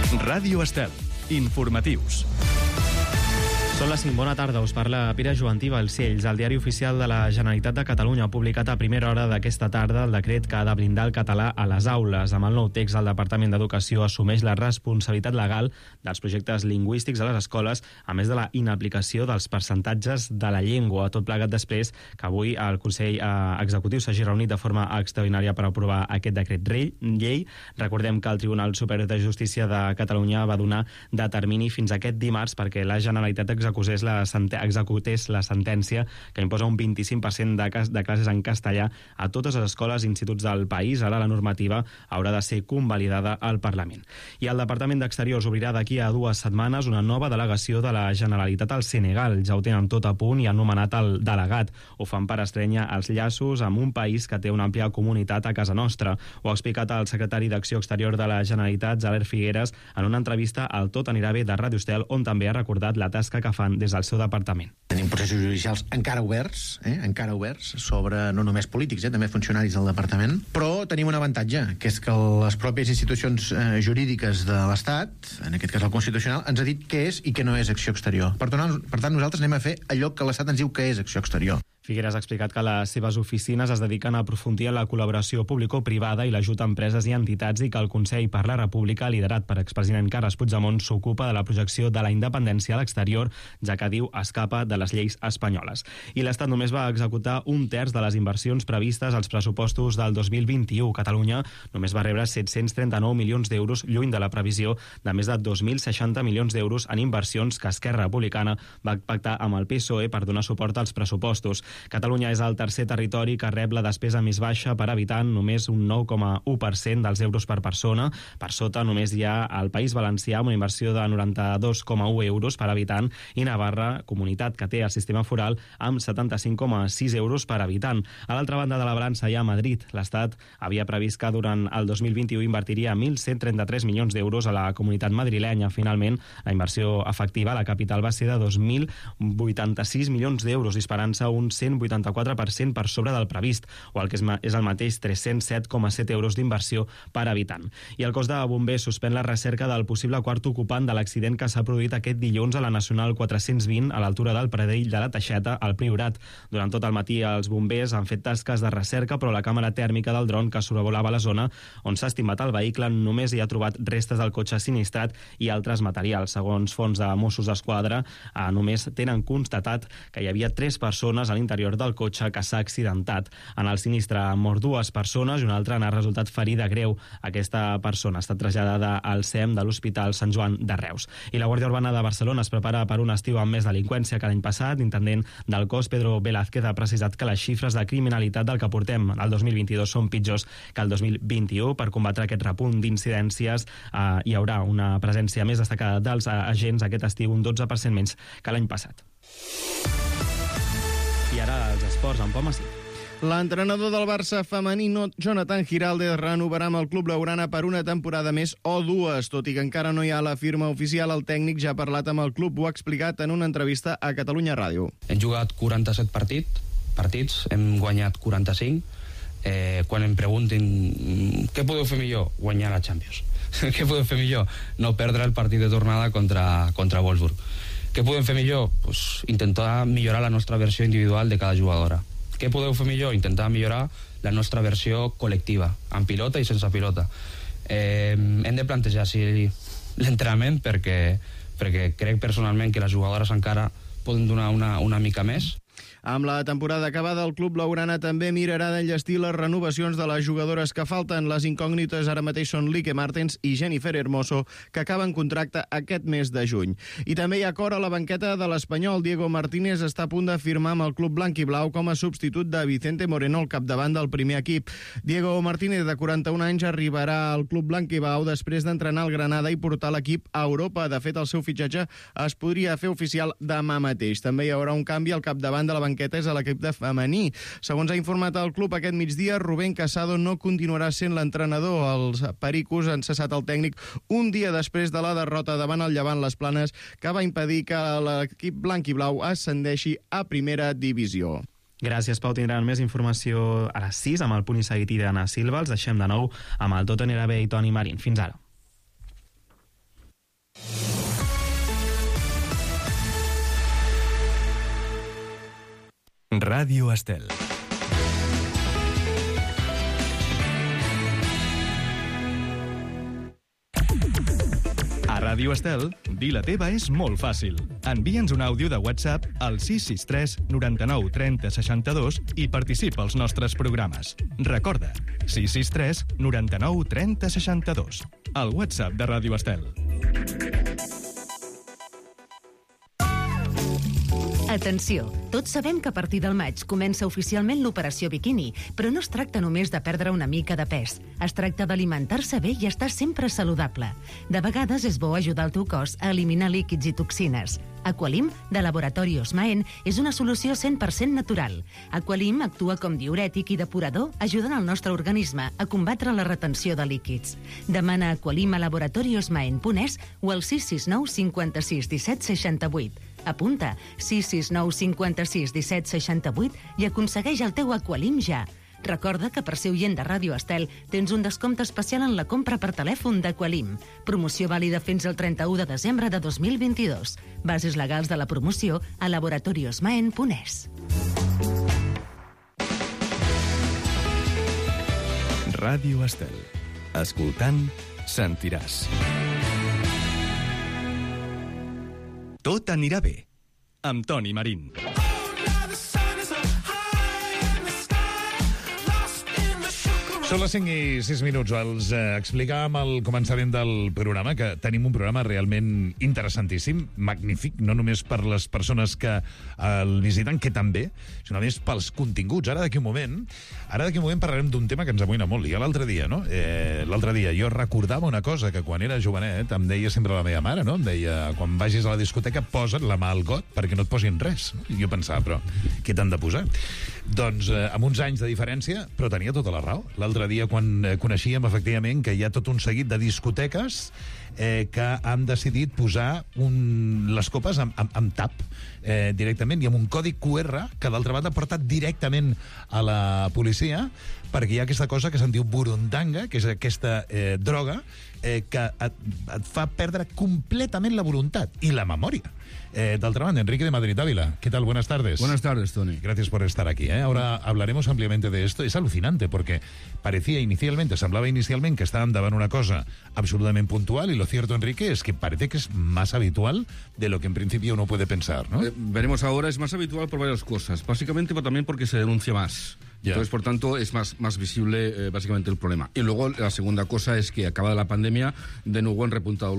Ràdio Estel. Informatius. Són les 5. Bona tarda, us parla Pere Joantí Balcells. El Diari Oficial de la Generalitat de Catalunya ha publicat a primera hora d'aquesta tarda el decret que ha de blindar el català a les aules. Amb el nou text, el Departament d'Educació assumeix la responsabilitat legal dels projectes lingüístics a les escoles, a més de la inaplicació dels percentatges de la llengua. Tot plegat després que avui el Consell Executiu s'hagi reunit de forma extraordinària per aprovar aquest decret llei. Recordem que el Tribunal Superior de Justícia de Catalunya va donar de termini fins aquest dimarts perquè la Generalitat executés la sentència que imposa un 25% de classes en castellà a totes les escoles i instituts del país. Ara la normativa haurà de ser convalidada al Parlament. I el Departament d'Exteriors obrirà d'aquí a 2 setmanes una nova delegació de la Generalitat al Senegal. Ja ho tenen tot a punt i han nomenat el delegat. Ho fan per estrènyer els llaços amb un país que té una àmplia comunitat a casa nostra. Ho ha explicat el secretari d'Acció Exterior de la Generalitat, Javier Figueras, en una entrevista al Tot anirà bé de Ràdio Estel, on també ha recordat la tasca que fan des del seu departament. Tenim processos judicials encara oberts sobre no només polítics, també funcionaris del departament, però tenim un avantatge, que és que les pròpies institucions jurídiques de l'Estat, en aquest cas el Constitucional, ens ha dit què és i què no és acció exterior. Per tant, nosaltres anem a fer allò que l'Estat ens diu que és acció exterior. Figueras ha explicat que les seves oficines es dediquen a aprofundir en la col·laboració público-privada i l'ajut a empreses i entitats, i que el Consell per la República, liderat per expresident Carles Puigdemont, s'ocupa de la projecció de la independència a l'exterior, ja que diu escapa de les lleis espanyoles. I l'Estat només va executar 1/3 de les inversions previstes als pressupostos del 2021. Catalunya només va rebre 739 milions d'euros, lluny de la previsió de més de 2.060 milions d'euros en inversions que Esquerra Republicana va pactar amb el PSOE per donar suport als pressupostos. Catalunya és el tercer territori que rep la despesa més baixa per habitant, només un 9,1% dels euros per persona. Per sota només hi ha el País Valencià, amb una inversió de 92,1 euros per habitant, i Navarra, comunitat que té el sistema foral, amb 75,6 euros per habitant. A l'altra banda de la balança hi ha Madrid. L'Estat havia previst que durant el 2021 invertiria 1.133 milions d'euros a la comunitat madrilenya. Finalment, la inversió efectiva a la capital va ser de 2.086 milions d'euros, disparant-se un 184% per sobre del previst, o el que és el mateix 307,7 euros d'inversió per habitant. I el cos de bombers suspèn la recerca del possible quart ocupant de l'accident que s'ha produït aquest dilluns a la Nacional 420 a l'altura del Pradell de la Teixeta, al Priorat. Durant tot el matí els bombers han fet tasques de recerca, però la càmera tèrmica del dron que sobrevolava la zona on s'ha estimat el vehicle només hi ha trobat restes del cotxe sinistrat i altres materials. Segons fonts de Mossos d'Esquadra, només tenen constatat que hi havia 3 persones a l'interior del cotxe que s'ha accidentat. En el sinistre han mort 2 persones i una altra n'ha resultat ferida greu. Aquesta persona ha estat traslladada al SEM de l'Hospital Sant Joan de Reus. I la Guàrdia Urbana de Barcelona es prepara per un estiu amb més delinqüència que l'any passat. L'intendent del cos, Pedro Velázquez, ha precisat que les xifres de criminalitat del que portem al 2022 són pitjors que el 2021. Per combatre aquest repunt d'incidències hi haurà una presència més destacada dels agents aquest estiu, un 12% menys que l'any passat. I ara els esports, en Pau Massí. L'entrenador del Barça femení, Jonathan Giraldez, renovarà amb el club blaugrana per una temporada més o 2. Tot i que encara no hi ha la firma oficial, el tècnic ja ha parlat amb el club. Ho ha explicat en una entrevista a Catalunya Ràdio. Hem jugat 47 partits, hem guanyat 45. Quan em preguntin què podeu fer millor, guanyar la Champions. Què podeu fer millor? No perdre el partit de tornada contra Wolfsburg. Què podem fer millor? Pues intentar millorar la nostra versió individual de cada jugadora. Què podeu fer millor? Intentar millorar la nostra versió col·lectiva, amb pilota i sense pilota. Hem de plantejar l'entrenament perquè crec personalment que les jugadores encara poden donar una mica més. Amb la temporada acabada, el club blaugrana també mirarà d'enllestir les renovacions de les jugadores que falten. Les incògnites ara mateix són Lique Martens i Jennifer Hermoso, que acaben contracte aquest mes de juny. I també hi ha acord a la banqueta de l'Espanyol. Diego Martínez està a punt de firmar amb el club blanc i blau com a substitut de Vicente Moreno al capdavant del primer equip. Diego Martínez, de 41 anys, arribarà al club blanc i blau després d'entrenar el Granada i portar l'equip a Europa. De fet, el seu fitxatge es podria fer oficial demà mateix. També hi haurà un canvi al capdavant de la banqueta és a l'equip de femení. Segons ha informat el club aquest migdia, Rubén Casado no continuarà sent l'entrenador. Els pericos han cessat el tècnic un dia després de la derrota davant el Llevant Les Planes, que va impedir que l'equip blanc i blau ascendeixi a primera divisió. Gràcies, Pau. Tindran més informació a les 6 amb el punt i seguit i d'Anna Silva. Els deixem de nou amb el Tot anirà bé i Toni Marín. Fins ara. Ràdio Estel. A Ràdio Estel, dir la teva és molt fàcil. Envia'ns un àudio de WhatsApp al 663 99 30 62 i participa als nostres programes. Recorda, 663 99 30 62. El WhatsApp de Ràdio Estel. Atenció, tots sabem que a partir del maig comença oficialment l'operació biquini, però no es tracta només de perdre una mica de pes. Es tracta d'alimentar-se bé i estar sempre saludable. De vegades és bo ajudar el teu cos a eliminar líquids i toxines. Aqualim, de Laboratori Osmaen, és una solució 100% natural. Aqualim actua com diürètic i depurador, ajudant el nostre organisme a combatre la retenció de líquids. Demana Aqualim a laboratoriosmaen.es o al 669 56 17 68. Apunta 669 56 17 68 i aconsegueix el teu Aqualim ja. Recorda que per ser oient de Ràdio Estel tens un descompte especial en la compra per telèfon d'Aqualim. Promoció vàlida fins al 31 de desembre de 2022. Bases legals de la promoció a laboratoriosmaen.es. Ràdio Estel. Escoltant, sentiràs. Tot anirà bé. Amb Toni Marín. Són les 5 i 6 minuts. Els explicàvem al començament del programa que tenim un programa realment interessantíssim, magnífic, no només per les persones que el visiten, que també, sinó més pels continguts. Ara d'aquí un moment parlarem d'un tema que ens amoïna molt. I l'altre dia, no? L'altre dia jo recordava una cosa que quan era jovenet em deia sempre la meva mare, no? Em deia, quan vagis a la discoteca, posa't la mà al got perquè no et posin res. No? I jo pensava, però què t'han de posar? Doncs amb uns anys de diferència, però tenia tota la raó. L'altre dia, quan coneixíem efectivament que hi ha tot un seguit de discoteques que han decidit posar les copes amb tap directament i amb un codi QR que d'altra banda porta directament a la policia, perquè hi ha aquesta cosa que se'n diu burundanga, que és aquesta droga que et fa perdre completament la voluntat i la memòria. D'altra banda, Enrique de Madrid Ávila, ¿qué tal? Buenas tardes. Buenas tardes, Tony. Gracias por estar aquí. Ahora hablaremos ampliamente de esto. Es alucinante porque semblaba inicialmente que estaban davant una cosa absolutamente puntual y lo cierto, Enrique, es que parece que es más habitual de lo que en principio uno puede pensar, ¿no? Veremos ahora, es más habitual por varias cosas. Básicamente, pero también porque se denuncia más. Ya. Entonces, por tanto, es más visible básicamente el problema. Y luego, la segunda cosa es que acabada la pandemia, de nuevo han repuntado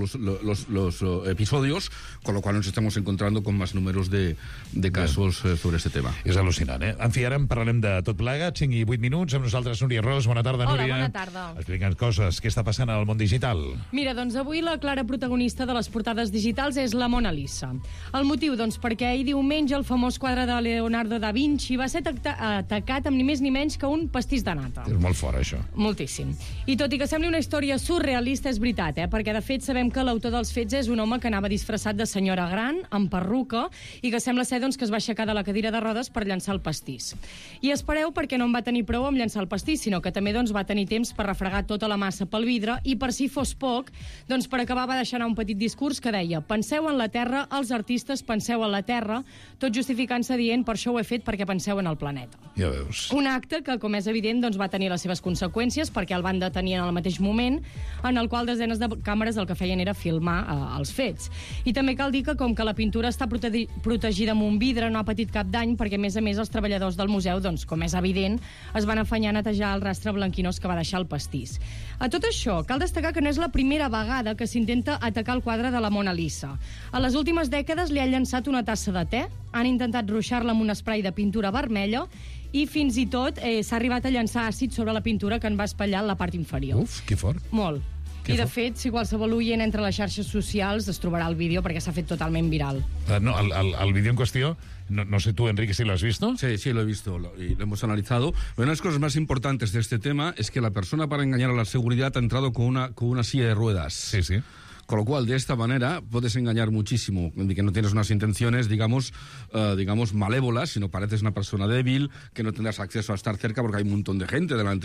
los episodios, con lo cual nos estamos encontrando con más números de casos sobre este tema. És al·lucinant, eh? En fi, ara en parlarem de tot plegat, 5 i 8 minuts, amb nosaltres Núria Ros. Bona tarda, Hola, Núria. bona tarda. Explica'ns coses. Què està passant al món digital? Mira, doncs avui la clara protagonista de les portades digitals és la Mona Lisa. El motiu, doncs, perquè ahir diumenge el famós quadre de Leonardo da Vinci va ser atacat amb ni més ni menys que un pastís de nata. És molt fort, això. Moltíssim. I tot i que sembli una història surrealista, és veritat, perquè de fet sabem que l'autor dels fets és un home que anava disfressat de senyora gran, amb perruca, i que sembla ser doncs, que es va aixecar de la cadira de rodes per llançar el pastís. I espereu, perquè no en va tenir prou amb llançar el pastís, sinó que també doncs, va tenir temps per refregar tota la massa pel vidre i, per si fos poc, doncs, per acabar va deixar anar un petit discurs que deia: penseu en la Terra, els artistes penseu en la Terra, tot justificant-se dient per això ho he fet perquè penseu en el planeta. Ja veus. Un acte que, com és evident, doncs, va tenir les seves conseqüències perquè el van detenir en el mateix moment, en el qual desenes de càmeres el que feien era filmar els fets. I també cal dir que, com que la pintura està protegida amb un vidre, no ha patit cap dany, perquè, a més, els treballadors del museu, doncs, com és evident, es van afanyar a netejar el rastre blanquinós que va deixar el pastís. A tot això, cal destacar que no és la primera vegada que s'intenta atacar el quadre de la Mona Lisa. A les últimes dècades li han llançat una tassa de te, han intentat ruixar-la amb un esprai de pintura vermella i fins i tot s'ha arribat a llançar àcid sobre la pintura que en va espatllar la part inferior. Uf, que fort. Molt. I, de fet, si qualsevol oient entre les xarxes socials es trobarà el vídeo perquè s'ha fet totalment viral. No, el vídeo en cuestión, no sé tú, Enrique, si lo has visto. Sí, lo he visto y lo hemos analizado. Una de las cosas más importantes de este tema es que la persona, para engañar a la seguridad, ha entrado con una silla de ruedas. Sí. Con lo cual, de esta manera, puedes engañar muchísimo, de que no tienes unas intenciones, digamos, malévolas, sino pareces una persona débil, que no tendrás acceso a estar cerca porque hay un montón de gente delante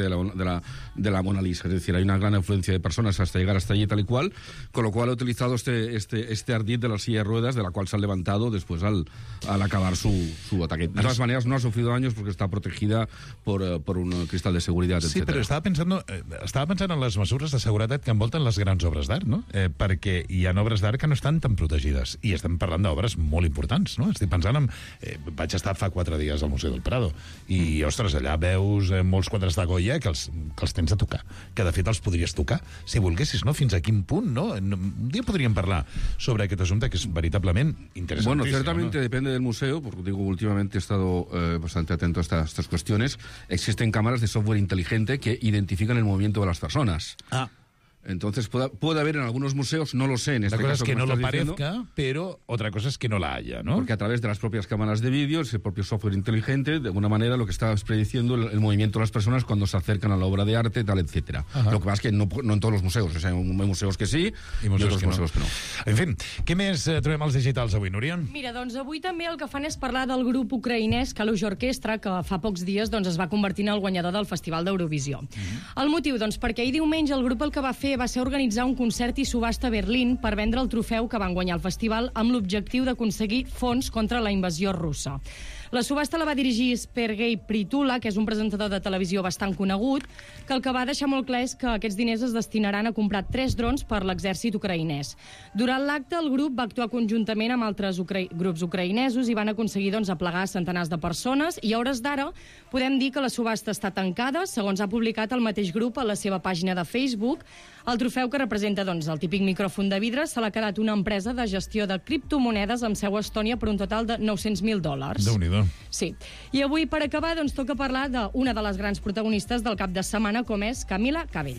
de la Mona Lisa. Es decir, hay una gran afluencia de personas hasta llegar hasta allí tal y cual, con lo cual he utilizado este ardid de la silla de ruedas, de la cual se ha levantado después al acabar su ataque. De todas maneras, no ha sufrido daños porque está protegida por un cristal de seguridad, etc. Sí, però estava pensant en les mesures de seguretat que envolten les grans obres d'art, no? Perquè hi ha obres d'art que no estan tan protegides, i estem parlant d'obres molt importants, no? Estic pensant en... vaig estar fa 4 dies al Museu del Prado, i, ostres, allà veus molts quadres de Goya que els tens a tocar, que de fet els podries tocar, si volguessis, no? Fins a quin punt, no? Un dia podríem parlar sobre aquest assumpte, que és veritablement interesantísimo. Bueno, ciertamente, ¿no? Depende del museo, porque digo, últimamente he estado bastante atento a estas cuestiones. Existen cámaras de software inteligente que identifican el movimiento de las personas. Entonces puede haber en algunos museos, no lo sé, en este caso... Una cosa es que no lo diciendo, parezca, pero otra cosa es que no la haya, ¿no? Porque a través de las propias cámaras de vídeo, ese propio software inteligente, de alguna manera lo que está prediciendo el movimiento de las personas cuando se acercan a la obra de arte, tal, etcétera. Lo que pasa es que no en todos los museos, o sea, hay museus que sí i otros museus que no. En fi, què més trobem als digitals avui, Núria? Mira, doncs avui també el que fan és parlar del grup ucraïnès Kalush Orquestra, que fa pocs dies es va convertir en el guanyador del Festival d'Eurovisió. El motiu, doncs, perquè ahir diumenge el grup el que va fer va ser organitzar un concert i subhasta a Berlín per vendre el trofeu que van guanyar al festival amb l'objectiu d'aconseguir fons contra la invasió russa. La subhasta la va dirigir Sergei Pritula, que és un presentador de televisió bastant conegut, que el que va deixar molt clar és que aquests diners es destinaran a comprar 3 drons per l'exèrcit ucraïnès. Durant l'acte, el grup va actuar conjuntament amb altres grups ucraïnesos i van aconseguir aplegar centenars de persones, i a hores d'ara podem dir que la subhasta està tancada, segons ha publicat el mateix grup a la seva pàgina de Facebook. El trofeu, que representa el típic micròfon de vidre, se l'ha quedat una empresa de gestió de criptomonedes amb seu a Estònia per un total de $900,000. Déu-n'hi-do. Sí. I avui, per acabar, toca parlar d'una de les grans protagonistes del cap de setmana, com és Camila Cabello.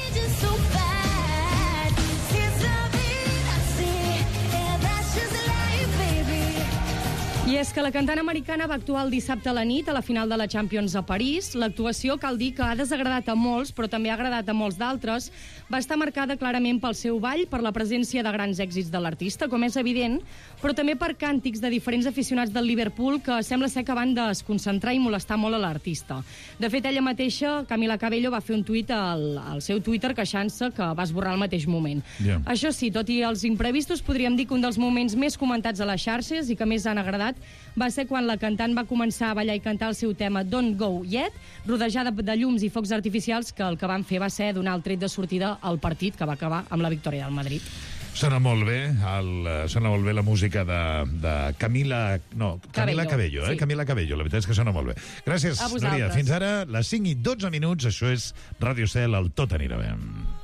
I és que la cantant americana va actuar el dissabte a la nit a la final de la Champions a París. L'actuació, cal dir que ha desagradat a molts, però també ha agradat a molts d'altres. Va estar marcada clarament pel seu ball, per la presència de grans èxits de l'artista, com és evident, però també per càntics de diferents aficionats del Liverpool que sembla ser que van desconcentrar i molestar molt a l'artista. De fet, ella mateixa, Camila Cabello, va fer un tuit al seu Twitter queixant-se que va esborrar al mateix moment. Això sí, tot i els imprevistos, podríem dir que un dels moments més comentats a les xarxes i que més han agradat va ser quan la cantant va començar a ballar i cantar el seu tema Don't Go Yet, rodejada de llums i focs artificials, que el que van fer va ser donar el tret de sortida al partit, que va acabar amb la victòria del Madrid. Sona molt bé la música de Camila Cabello, sí. Camila Cabello, la veritat és que sona molt bé. Gràcies, Núria. Fins ara, les 5:12, això és Ràdio Cel, el Tot anirà bé.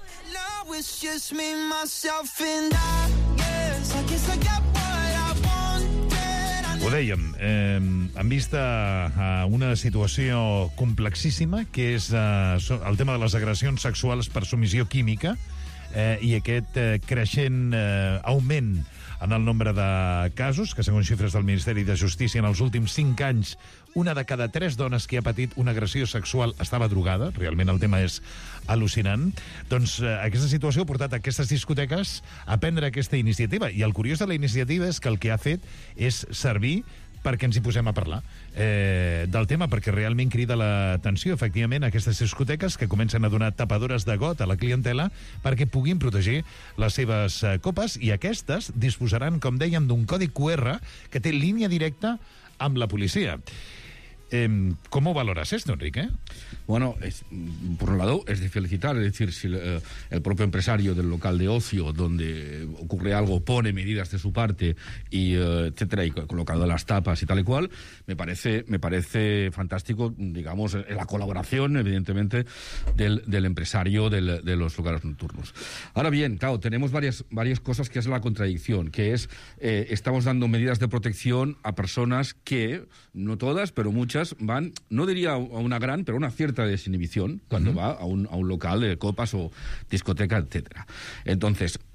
Ho dèiem, en vista a una situació complexíssima, que és el tema de les agressions sexuals per submissió química, i aquest creixent augment en el nombre de casos, que segons xifres del Ministeri de Justícia, en els últims 5 anys, una de cada 3 dones que ha patit una agressió sexual estava drogada. Realment el tema és al·lucinant. Doncs aquesta situació ha portat a aquestes discoteques a prendre aquesta iniciativa. I el curiós de la iniciativa és que el que ha fet és servir perquè ens hi posem a parlar del tema, perquè realment crida l'atenció, efectivament, aquestes discoteques que comencen a donar tapadores de got a la clientela perquè puguin protegir les seves copes, i aquestes disposaran, com dèiem, d'un codi QR que té línia directa amb la policia. ¿Cómo valoras esto, Enrique? Bueno, por un lado es de felicitar, es decir, si el propio empresario del local de ocio donde ocurre algo pone medidas de su parte y etcétera, y colocado las tapas y tal y cual, me parece fantástico, digamos, la colaboración, evidentemente, del empresario de los locales nocturnos. Ahora bien, claro, tenemos varias cosas que es la contradicción, que es estamos dando medidas de protección a personas que, no todas, pero muchas, van, no diría a una gran, pero a una cierta desinhibición cuando va a un local de copas o discoteca, etcétera. Entonces,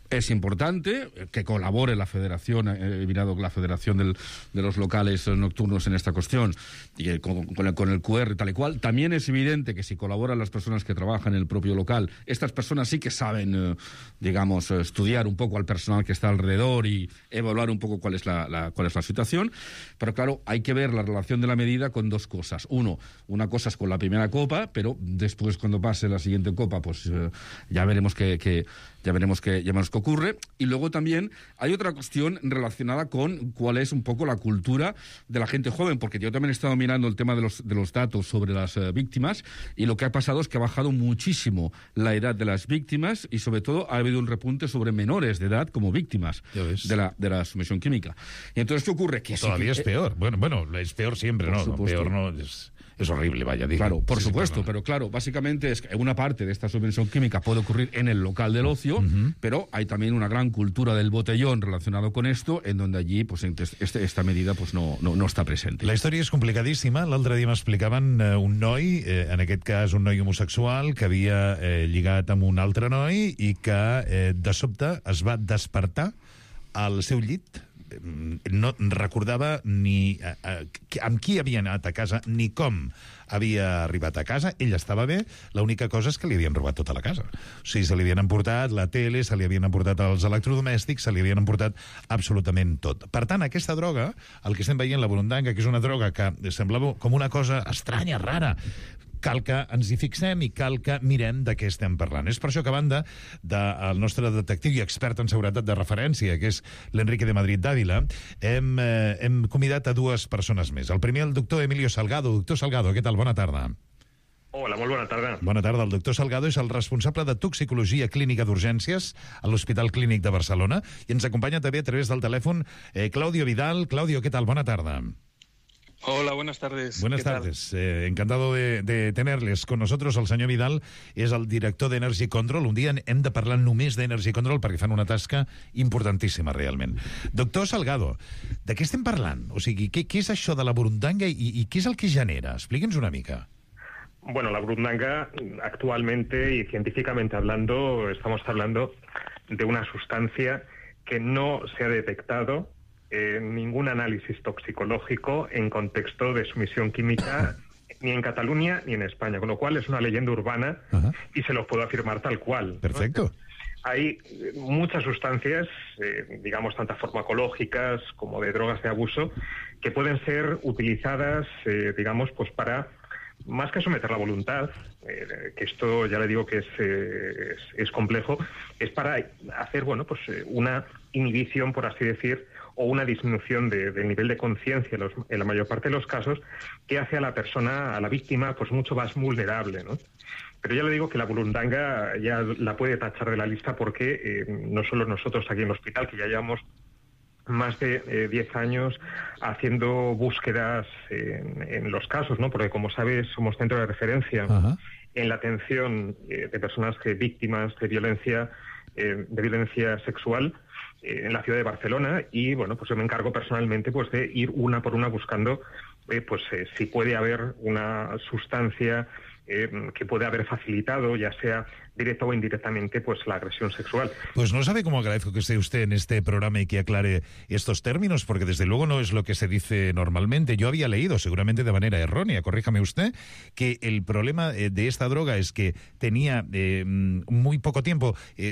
Es importante que colabore la Federación, mirado la Federación de los locales nocturnos en esta cuestión, y con el QR tal y cual. También es evidente que si colaboran las personas que trabajan en el propio local, estas personas sí que saben, digamos, estudiar un poco al personal que está alrededor y evaluar un poco cuál es la situación. Pero claro, hay que ver la relación de la medida con dos cosas. Una cosa es con la primera copa, pero después cuando pase la siguiente copa, pues ya veremos qué ocurre. Y luego también hay otra cuestión relacionada con cuál es un poco la cultura de la gente joven, porque yo también he estado mirando el tema de los datos sobre las víctimas, y lo que ha pasado es que ha bajado muchísimo la edad de las víctimas, y sobre todo ha habido un repunte sobre menores de edad como víctimas de la sumisión química. Y entonces, ¿qué ocurre? Que todavía es peor. Bueno, es peor siempre, ¿no? Peor no es horrible, vaya. Digo. Claro, por supuesto, pero claro, básicamente es que una parte de esta sumisión química puede ocurrir en el local del ocio, pero hay también una gran cultura del botellón relacionado con esto, en donde allí pues esta medida pues no està present. La història és complicadíssima. L'altre dia m'explicaven un noi, en aquest cas un noi homosexual, que havia lligat amb un altre noi i que de sobte es va despertar al seu llit. No recordava ni amb qui havia anat a casa ni com havia arribat a casa. Ell estava bé, l'única cosa és que li havien robat tota la casa. O sigui, se li havien emportat la tele, se li havien emportat els electrodomèstics, se li havien emportat absolutament tot. Per tant, aquesta droga, el que estem veient, la burundanga, que és una droga que semblava com una cosa estranya, rara, cal que ens hi fixem i cal que mirem de què estem parlant. És per això que, a banda del nostre detectiu i expert en seguretat de referència, que és l'Enrique de Madrid d'Àvila, hem convidat a dues persones més. El primer, el doctor Emilio Salgado. Doctor Salgado, què tal? Bona tarda. Hola, molt bona tarda. Bona tarda. El doctor Salgado és el responsable de toxicologia clínica d'urgències a l'Hospital Clínic de Barcelona, i ens acompanya també a través del telèfon Claudio Vidal. Claudio, què tal? Bona tarda. Hola, buenas tardes. Buenas tardes. Encantado de tenerles con nosotros. El senyor Vidal és el director d'Energy Control. Un dia hem de parlar només d'Energy Control perquè fan una tasca importantíssima, realment. Doctor Salgado, de què estem parlant? O sigui, què és això de la burundanga i què és el que genera? Explíquenos una mica. Bueno, la burundanga, actualmente y científicamente hablando, estamos hablando de una sustancia que no se ha detectado ningún análisis toxicológico en contexto de sumisión química ni en Cataluña ni en España, con lo cual es una leyenda urbana y se lo puedo afirmar tal cual. Perfecto. ¿No? Hay muchas sustancias, digamos, tanto farmacológicas como de drogas de abuso, que pueden ser utilizadas, digamos, pues para, más que someter la voluntad, que esto ya le digo que es complejo, es para hacer, bueno, pues una inhibición, por así decir, o una disminución del nivel de conciencia en la mayor parte de los casos, que hace a la persona, a la víctima, pues mucho más vulnerable, ¿no? Pero ya le digo que la burundanga ya la puede tachar de la lista porque no solo nosotros aquí en el hospital, que ya llevamos más de 10 años haciendo búsquedas en los casos, ¿no? Porque, como sabes, somos centro de referencia en la atención de personas víctimas de violencia sexual en la ciudad de Barcelona, y bueno, pues yo me encargo personalmente pues de ir una por una buscando si puede haber una sustancia que puede haber facilitado, ya sea directa o indirectamente, pues la agresión sexual. Pues no sabe cómo agradezco que esté usted en este programa y que aclare estos términos, porque desde luego no es lo que se dice normalmente. Yo había leído, seguramente de manera errónea, corríjame usted, que el problema de esta droga es que tenía muy poco tiempo,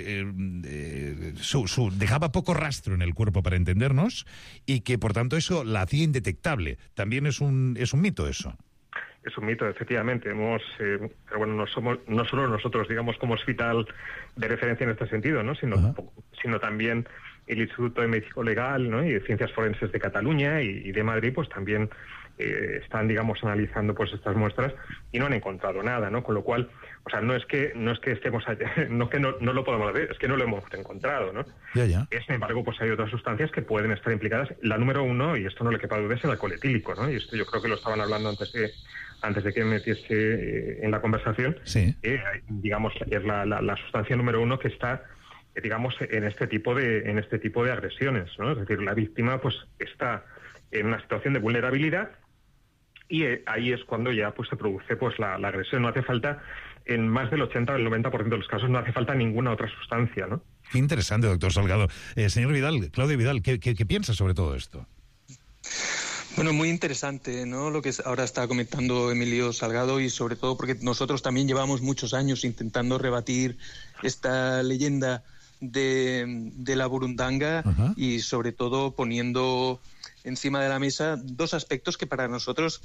dejaba poco rastro en el cuerpo, para entendernos, y que por tanto eso la hacía indetectable. También es un mito eso. Es un mito, efectivamente. Pero bueno, no solo nosotros, digamos, como hospital de referencia en este sentido, ¿no? Sino también el Instituto de Medicina Legal, ¿no? y de Ciencias Forenses de Cataluña y de Madrid, pues también están, digamos, analizando pues estas muestras y no han encontrado nada, ¿no? Con lo cual, o sea, no es que estemos allá, no lo podemos ver, es que no lo hemos encontrado, ¿no? Ya. Sin embargo, pues hay otras sustancias que pueden estar implicadas. La número uno, y esto no le quepa duda, es el alcohol etílico, ¿no? Y esto yo creo que lo estaban hablando antes de que me metiese en la conversación. Sí. Digamos, es la sustancia número uno que está, digamos, en este tipo de agresiones, ¿no? Es decir, la víctima pues está en una situación de vulnerabilidad y ahí es cuando ya pues se produce pues la agresión. No hace falta, en más del 80 o el 90% de los casos, no hace falta ninguna otra sustancia, ¿no? Qué interesante, doctor Salgado. Señor Vidal, Claudio Vidal, ¿qué piensa sobre todo esto? Bueno, muy interesante, ¿no?, lo que ahora está comentando Emilio Salgado, y sobre todo porque nosotros también llevamos muchos años intentando rebatir esta leyenda de la burundanga. Uh-huh. Y sobre todo poniendo encima de la mesa dos aspectos que para nosotros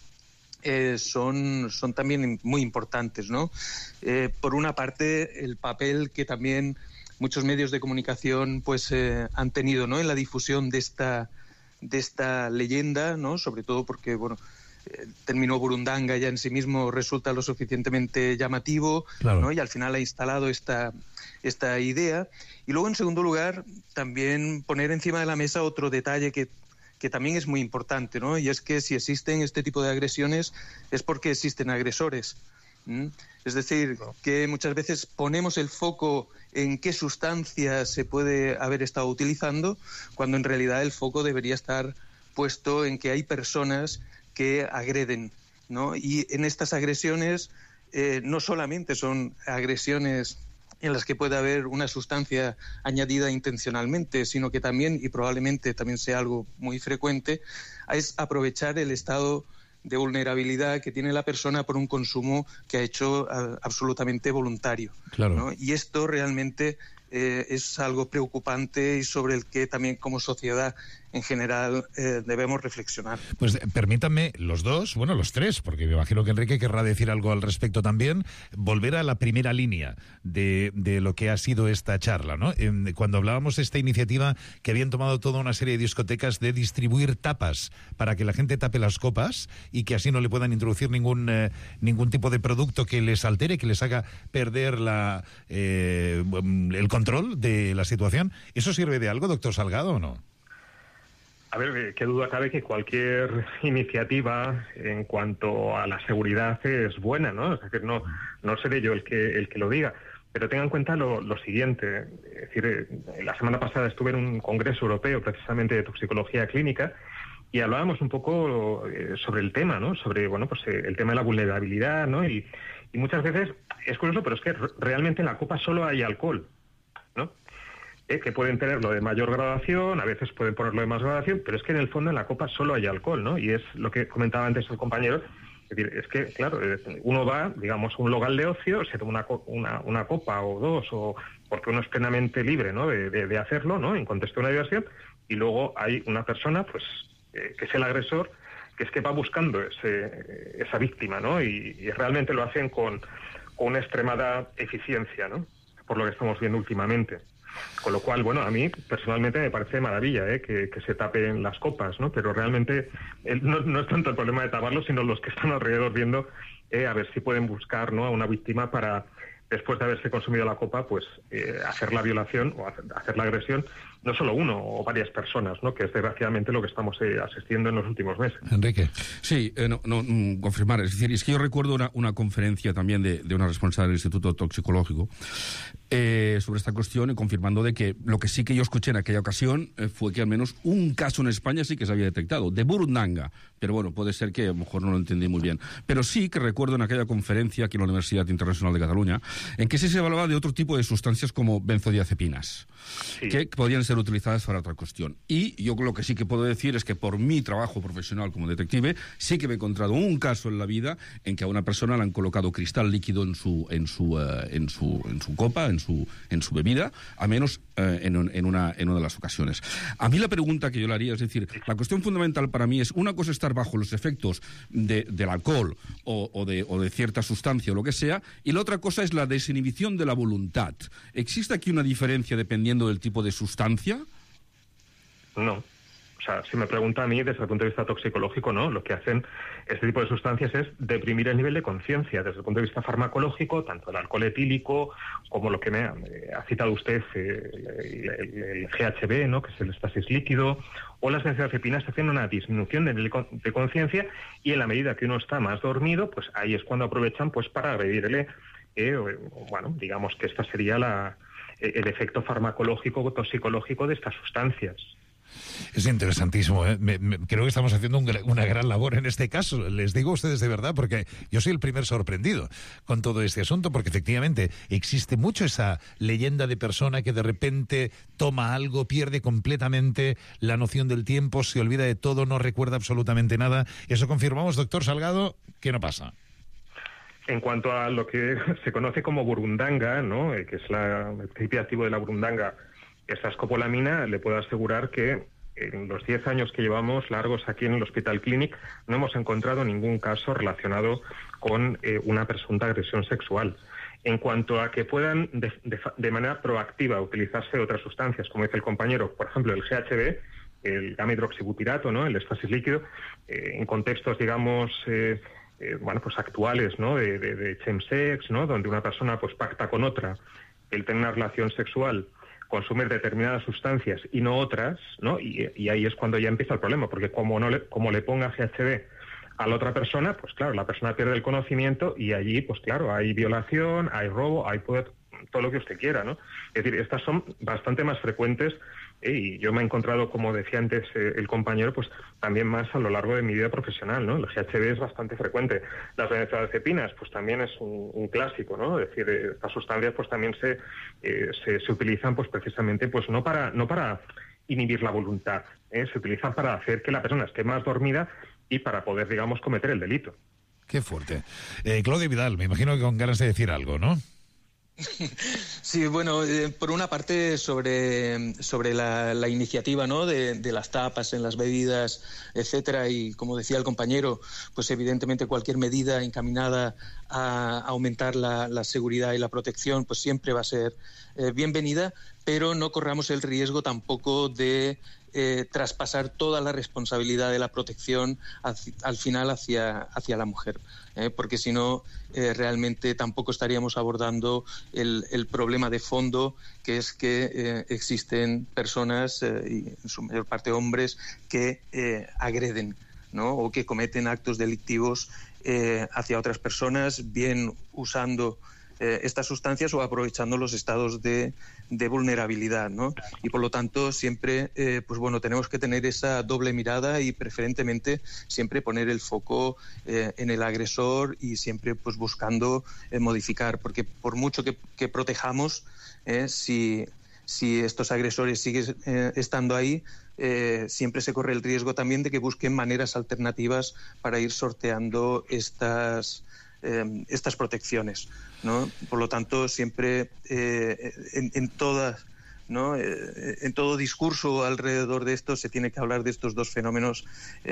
son también muy importantes, ¿no? Por una parte, el papel que también muchos medios de comunicación pues han tenido, ¿no?, en la difusión de esta leyenda, ¿no?, sobre todo porque, bueno, el término burundanga ya en sí mismo resulta lo suficientemente llamativo, claro, ¿no?, y al final ha instalado esta idea. Y luego, en segundo lugar, también poner encima de la mesa otro detalle que también es muy importante, ¿no?, y es que si existen este tipo de agresiones es porque existen agresores. Es decir, que muchas veces ponemos el foco en qué sustancia se puede haber estado utilizando, cuando en realidad el foco debería estar puesto en que hay personas que agreden, ¿no? Y en estas agresiones no solamente son agresiones en las que puede haber una sustancia añadida intencionalmente, sino que también, y probablemente también sea algo muy frecuente, es aprovechar el estado de vulnerabilidad que tiene la persona por un consumo que ha hecho absolutamente voluntario. Claro. ¿No? Y esto realmente es algo preocupante y sobre el que también como sociedad en general debemos reflexionar. Pues permítanme los dos, bueno, los tres, porque me imagino que Enrique querrá decir algo al respecto también, volver a la primera línea de lo que ha sido esta charla, ¿no? Cuando hablábamos de esta iniciativa que habían tomado toda una serie de discotecas de distribuir tapas para que la gente tape las copas y que así no le puedan introducir ningún tipo de producto que les altere, que les haga perder el control de la situación. ¿Eso sirve de algo, doctor Salgado, o no? A ver, qué duda cabe que cualquier iniciativa en cuanto a la seguridad es buena, ¿no? Es decir, no seré yo el que lo diga, pero tengan en cuenta lo siguiente. Es decir, la semana pasada estuve en un congreso europeo precisamente de toxicología clínica y hablábamos un poco sobre el tema, ¿no? Sobre, bueno, pues el tema de la vulnerabilidad, ¿no? Y muchas veces es curioso, pero es que realmente en la copa solo hay alcohol, ¿no? Que pueden tenerlo de mayor graduación, a veces pueden ponerlo de más graduación, pero es que en el fondo en la copa solo hay alcohol, ¿no? Y es lo que comentaba antes el compañero, es decir, es que, claro, uno va, digamos, a un local de ocio, se toma una copa o dos, o porque uno es plenamente libre, ¿no?, de hacerlo, ¿no?, en contexto de una diversión, y luego hay una persona, pues, que es el agresor, que es que va buscando esa víctima, ¿no? Y realmente lo hacen con una extremada eficiencia, ¿no?, por lo que estamos viendo últimamente. Con lo cual, bueno, a mí personalmente me parece maravilla que se tapen las copas, ¿no? Pero realmente no es tanto el problema de taparlo, sino los que están alrededor viendo a ver si pueden buscar, ¿no?, a una víctima para, después de haberse consumido la copa, pues hacer la violación o hacer la agresión, no solo uno o varias personas, ¿no?, que es desgraciadamente lo que estamos asistiendo en los últimos meses. Enrique. Sí, confirmar. Es decir, es que yo recuerdo una conferencia también de una responsable del Instituto Toxicológico sobre esta cuestión, y confirmando de que lo que sí que yo escuché en aquella ocasión fue que al menos un caso en España sí que se había detectado, de burundanga, pero bueno, puede ser que a lo mejor no lo entendí muy bien. Pero sí que recuerdo en aquella conferencia aquí en la Universidad Internacional de Cataluña, en que sí se hablaba de otro tipo de sustancias como benzodiazepinas, sí, que podían ser utilizadas para otra cuestión. Y yo lo que sí que puedo decir es que por mi trabajo profesional como detective, sí que me he encontrado un caso en la vida en que a una persona le han colocado cristal líquido en su copa, en su bebida, a menos en una de las ocasiones. A mí la pregunta que yo le haría es decir, la cuestión fundamental para mí es, una cosa estar bajo los efectos del alcohol o de cierta sustancia o lo que sea, y la otra cosa es la desinhibición de la voluntad. ¿Existe aquí una diferencia dependiendo del tipo de sustancia? No. O sea, si me pregunta a mí, desde el punto de vista toxicológico, no. Lo que hacen este tipo de sustancias es deprimir el nivel de conciencia. Desde el punto de vista farmacológico, tanto el alcohol etílico como lo que me ha citado usted, el GHB, ¿no?, que es el éxtasis líquido, o las benzodiazepinas, hacen una disminución del nivel de conciencia, y en la medida que uno está más dormido, pues ahí es cuando aprovechan pues para agredirle. Bueno, digamos que esta sería el efecto farmacológico o toxicológico de estas sustancias. Es interesantísimo, ¿eh? Creo que estamos haciendo una gran labor en este caso. Les digo a ustedes de verdad, porque yo soy el primer sorprendido con todo este asunto, porque efectivamente existe mucho esa leyenda de persona que de repente toma algo, pierde completamente la noción del tiempo, se olvida de todo, no recuerda absolutamente nada. Eso confirmamos, doctor Salgado, que no pasa. En cuanto a lo que se conoce como burundanga, ¿no? Que es el principio activo de la burundanga, que es la escopolamina, le puedo asegurar que en los 10 años que llevamos largos aquí en el Hospital Clínic no hemos encontrado ningún caso relacionado con una presunta agresión sexual. En cuanto a que puedan de manera proactiva utilizarse otras sustancias, como dice el compañero, por ejemplo el GHB, el gamma-hidroxibutirato, ¿no? El éxtasis líquido, en contextos, digamos, pues actuales, ¿no? De chemsex, ¿no? Donde una persona pues pacta con otra el tener una relación sexual, consumir determinadas sustancias y no otras, ¿no? Y ahí es cuando ya empieza el problema, porque como le ponga GHB a la otra persona, pues claro, la persona pierde el conocimiento y allí, pues claro, hay violación, hay robo, hay todo lo que usted quiera, ¿no? Es decir, estas son bastante más frecuentes y yo me he encontrado, como decía antes el compañero, pues también más a lo largo de mi vida profesional, ¿no? El GHB es bastante frecuente. Las benzodiazepinas, pues también es un clásico, ¿no? Es decir, estas sustancias pues también se utilizan pues precisamente pues no para inhibir la voluntad, se utilizan para hacer que la persona esté más dormida y para poder, digamos, cometer el delito. Qué fuerte. Claudio Vidal, me imagino que con ganas de decir algo, ¿no? Sí, bueno, por una parte sobre la iniciativa, ¿no? de las tapas en las bebidas, etcétera, y como decía el compañero, pues evidentemente cualquier medida encaminada a aumentar la seguridad y la protección, pues siempre va a ser bienvenida, pero no corramos el riesgo tampoco de traspasar toda la responsabilidad de la protección al final hacia la mujer, porque si no realmente tampoco estaríamos abordando el problema de fondo, que es que existen personas, y en su mayor parte hombres, que agreden, ¿no? O que cometen actos delictivos hacia otras personas, bien usando estas sustancias o aprovechando los estados de vulnerabilidad, ¿no? Y por lo tanto siempre pues bueno, tenemos que tener esa doble mirada y preferentemente siempre poner el foco en el agresor y siempre pues buscando modificar, porque por mucho que protejamos, si estos agresores siguen estando ahí, siempre se corre el riesgo también de que busquen maneras alternativas para ir sorteando estas protecciones, ¿no? Por lo tanto, siempre en todas, ¿no? En todo discurso alrededor de esto se tiene que hablar de estos dos fenómenos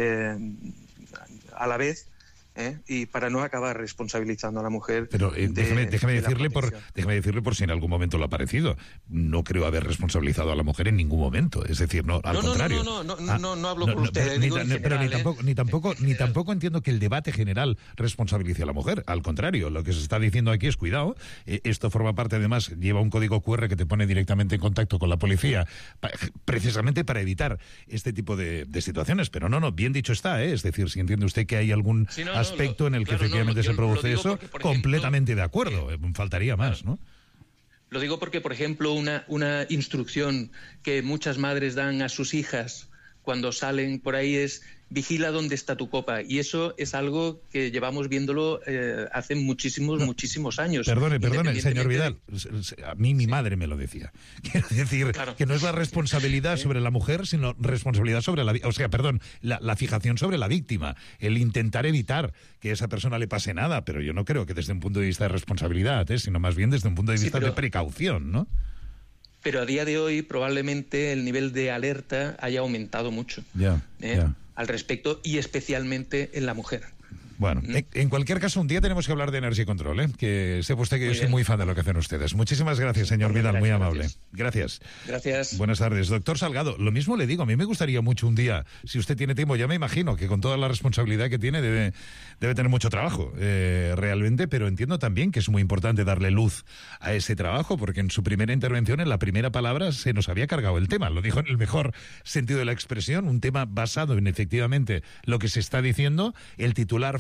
a la vez, y para no acabar responsabilizando a la mujer. Pero déjeme decirle por si en algún momento lo ha parecido. No creo haber responsabilizado a la mujer en ningún momento. Es decir, no, al contrario. No hablo por usted. Pero ni tampoco entiendo que el debate general responsabilice a la mujer. Al contrario, lo que se está diciendo aquí es cuidado. Esto forma parte, además, lleva un código QR que te pone directamente en contacto con la policía, precisamente para evitar este tipo de situaciones. Pero bien dicho está, es decir, si entiende usted que hay algún aspecto en el que efectivamente se produce eso, porque, por completamente ejemplo, de acuerdo, faltaría más, ¿no? Lo digo porque, por ejemplo, una instrucción que muchas madres dan a sus hijas cuando salen por ahí es: vigila dónde está tu copa. Y eso es algo que llevamos viéndolo hace muchísimos años. Perdone, señor Vidal. A mí mi madre me lo decía. Quiero decir, claro, que no es la responsabilidad sobre la mujer, sino responsabilidad sobre la fijación sobre la víctima. El intentar evitar que a esa persona le pase nada. Pero yo no creo que desde un punto de vista de responsabilidad, sino más bien desde un punto de vista de precaución, ¿no? Pero a día de hoy probablemente el nivel de alerta haya aumentado mucho al respecto, y especialmente en la mujer. Bueno, en cualquier caso, un día tenemos que hablar de Energy Control, que sepa usted que yo soy muy fan de lo que hacen ustedes. Muchísimas gracias, señor Vidal, muy amable. Gracias. Buenas tardes. Doctor Salgado, lo mismo le digo, a mí me gustaría mucho un día, si usted tiene tiempo, ya me imagino que con toda la responsabilidad que tiene debe tener mucho trabajo, realmente, pero entiendo también que es muy importante darle luz a ese trabajo, porque en su primera intervención, en la primera palabra, se nos había cargado el tema. Lo dijo en el mejor sentido de la expresión, un tema basado en efectivamente lo que se está diciendo, el titular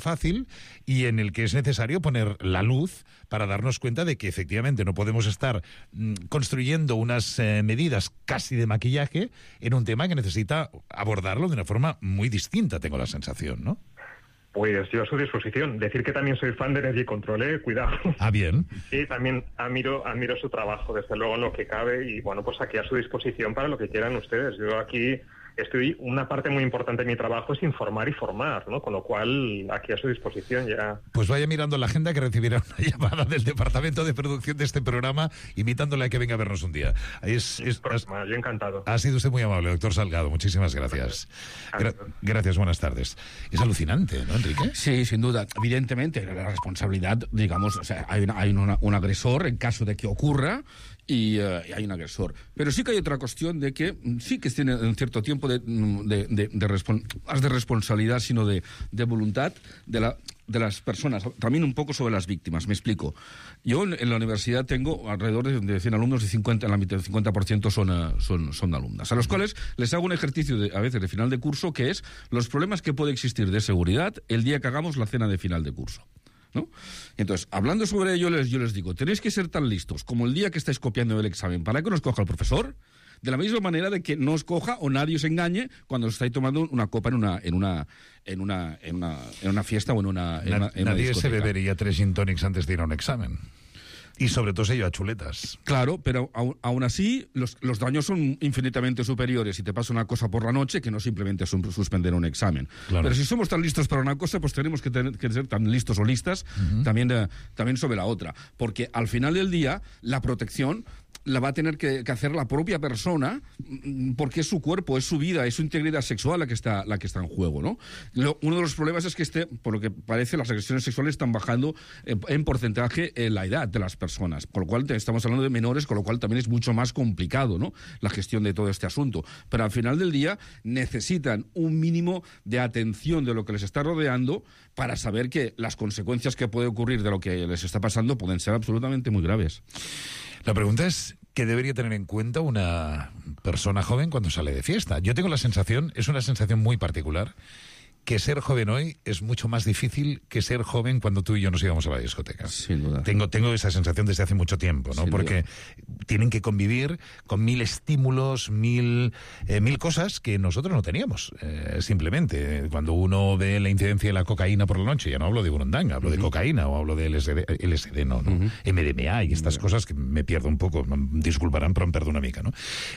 fácil y en el que es necesario poner la luz para darnos cuenta de que efectivamente no podemos estar construyendo unas medidas casi de maquillaje en un tema que necesita abordarlo de una forma muy distinta, tengo la sensación, ¿no? Pues yo a su disposición. Decir que también soy fan de Energy Control, cuidado. Ah, bien. Sí, también admiro su trabajo, desde luego, en lo que cabe, y bueno, pues aquí a su disposición para lo que quieran ustedes. Yo aquí una parte muy importante de mi trabajo es informar y formar, ¿no? Con lo cual, aquí a su disposición ya. Pues vaya mirando la agenda, que recibirá una llamada del departamento de producción de este programa, invitándole a que venga a vernos un día. Yo encantado. Ha sido usted muy amable, doctor Salgado. Muchísimas gracias. Gracias, buenas tardes. Es alucinante, ¿no, Enrique? Sí, sin duda. Evidentemente, la responsabilidad, digamos, o sea, hay un agresor en caso de que ocurra, y hay un agresor. Pero sí que hay otra cuestión de que sí que tiene un cierto tiempo más de responsabilidad, sino de voluntad de las personas, también un poco sobre las víctimas. Me explico. Yo en la universidad tengo alrededor de 100 alumnos, y en la mitad del 50% son alumnas, a los cuales les hago un ejercicio a veces de final de curso, que es los problemas que puede existir de seguridad el día que hagamos la cena de final de curso, ¿no? Entonces, hablando sobre ello, yo les digo, tenéis que ser tan listos como el día que estáis copiando el examen para que nos coja el profesor, de la misma manera de que no os coja o nadie os engañe cuando os estáis tomando una copa en una fiesta o en una Nadie discoteca. se bebería 3 gin tonics antes de ir a un examen. Y sobre todo se lleva chuletas. Claro, pero aún así los daños son infinitamente superiores si te pasa una cosa por la noche que no simplemente suspender un examen. Claro. Pero si somos tan listos para una cosa, pues tenemos que ser tan listos o listas también sobre la otra. Porque al final del día, la protección la va a tener que hacer la propia persona, porque es su cuerpo, es su vida, es su integridad sexual la que está en juego, ¿no? Uno de los problemas es que por lo que parece, las agresiones sexuales están bajando en porcentaje en la edad de las personas, con lo cual estamos hablando de menores, con lo cual también es mucho más complicado, ¿no?, la gestión de todo este asunto. Pero al final del día necesitan un mínimo de atención de lo que les está rodeando para saber que las consecuencias que puede ocurrir de lo que les está pasando pueden ser absolutamente muy graves. La pregunta es, ¿qué debería tener en cuenta una persona joven cuando sale de fiesta? Yo tengo la sensación, es una sensación muy particular, que ser joven hoy es mucho más difícil que ser joven cuando tú y yo nos íbamos a la discoteca. Sin duda. Tengo esa sensación desde hace mucho tiempo, ¿no? Porque tienen que convivir con 1000 estímulos, mil cosas que nosotros no teníamos. Simplemente, cuando uno ve la incidencia de la cocaína por la noche, ya no hablo de burundanga, hablo de cocaína o hablo de LSD, no, MDMA y estas cosas que me pierdo un poco, disculparán, pero em perdo una mica, ¿no?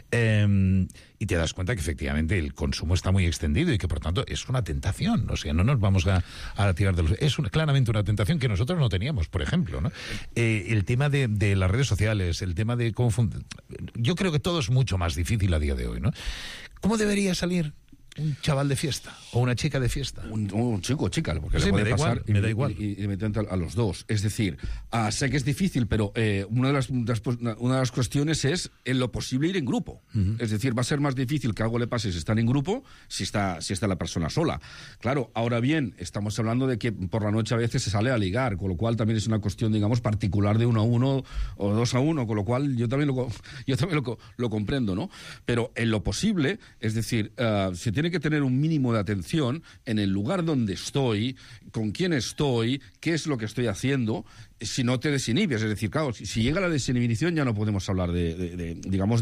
Y te das cuenta que efectivamente el consumo está muy extendido y que por tanto es una tentación, o sea, no nos vamos a tirar de los... Es claramente una tentación que nosotros no teníamos, por ejemplo, ¿no? El tema de las redes sociales, el tema de cómo... Yo creo que todo es mucho más difícil a día de hoy, ¿no? ¿Cómo debería salir un chaval de fiesta o una chica de fiesta? Un chico o chica, porque sí, le puede pasar me da igual. Y me intenta a los dos. Es decir, sé que es difícil, pero una de las cuestiones es en lo posible ir en grupo. Es decir, va a ser más difícil que algo le pase si están en grupo, si está la persona sola. Claro, ahora bien, estamos hablando de que por la noche a veces se sale a ligar, con lo cual también es una cuestión, digamos, particular de 1 a 1 o 2 a 1, con lo cual yo también lo comprendo, ¿no? Pero en lo posible, es decir, se tiene que tener un mínimo de atención en el lugar donde estoy, con quién estoy, qué es lo que estoy haciendo, si no te desinhibes. Es decir, claro, si llega la desinhibición ya no podemos hablar de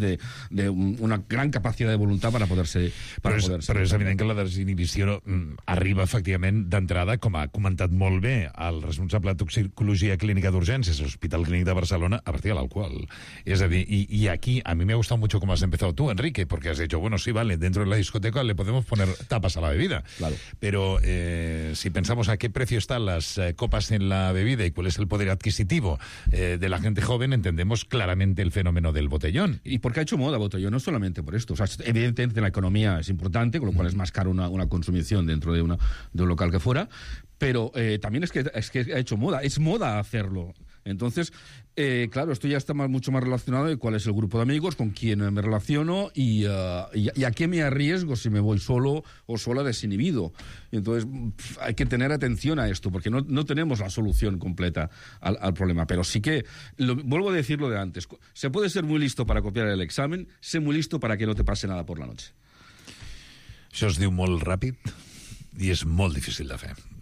una gran capacidad de voluntad para poderse... Però és evident que la desinhibició arriba, efectivament, d'entrada, com ha comentat molt bé el responsable de toxicologia clínica d'urgències a l'Hospital Clínic de Barcelona, a partir de l'alcohol. És a dir, y aquí a mí me ha gustado mucho cómo has empezado tú, Enrique, porque has dicho, bueno, sí, vale, dentro de la discoteca le podemos poner tapas a la bebida. Claro. Pero si pensamos a qué precio están las copas en la bebida y cuál es el poder adquisitivo de la gente joven, entendemos claramente el fenómeno del botellón. Y porque ha hecho moda botellón, no solamente por esto. O sea, evidentemente la economía es importante, con lo cual es más caro una consumición dentro de un local que fuera, pero también es que ha hecho moda. Es moda hacerlo. Entonces, claro, esto ya está mucho más relacionado de cuál es el grupo de amigos, con quién me relaciono y a qué me arriesgo si me voy solo o sola desinhibido. Y entonces hay que tener atención a esto, porque no tenemos la solución completa al problema. Pero sí que, vuelvo a decir lo de antes, se puede ser muy listo para copiar el examen, sé muy listo para que no te pase nada por la noche. Això es diu molt ràpid i és molt difícil de fer.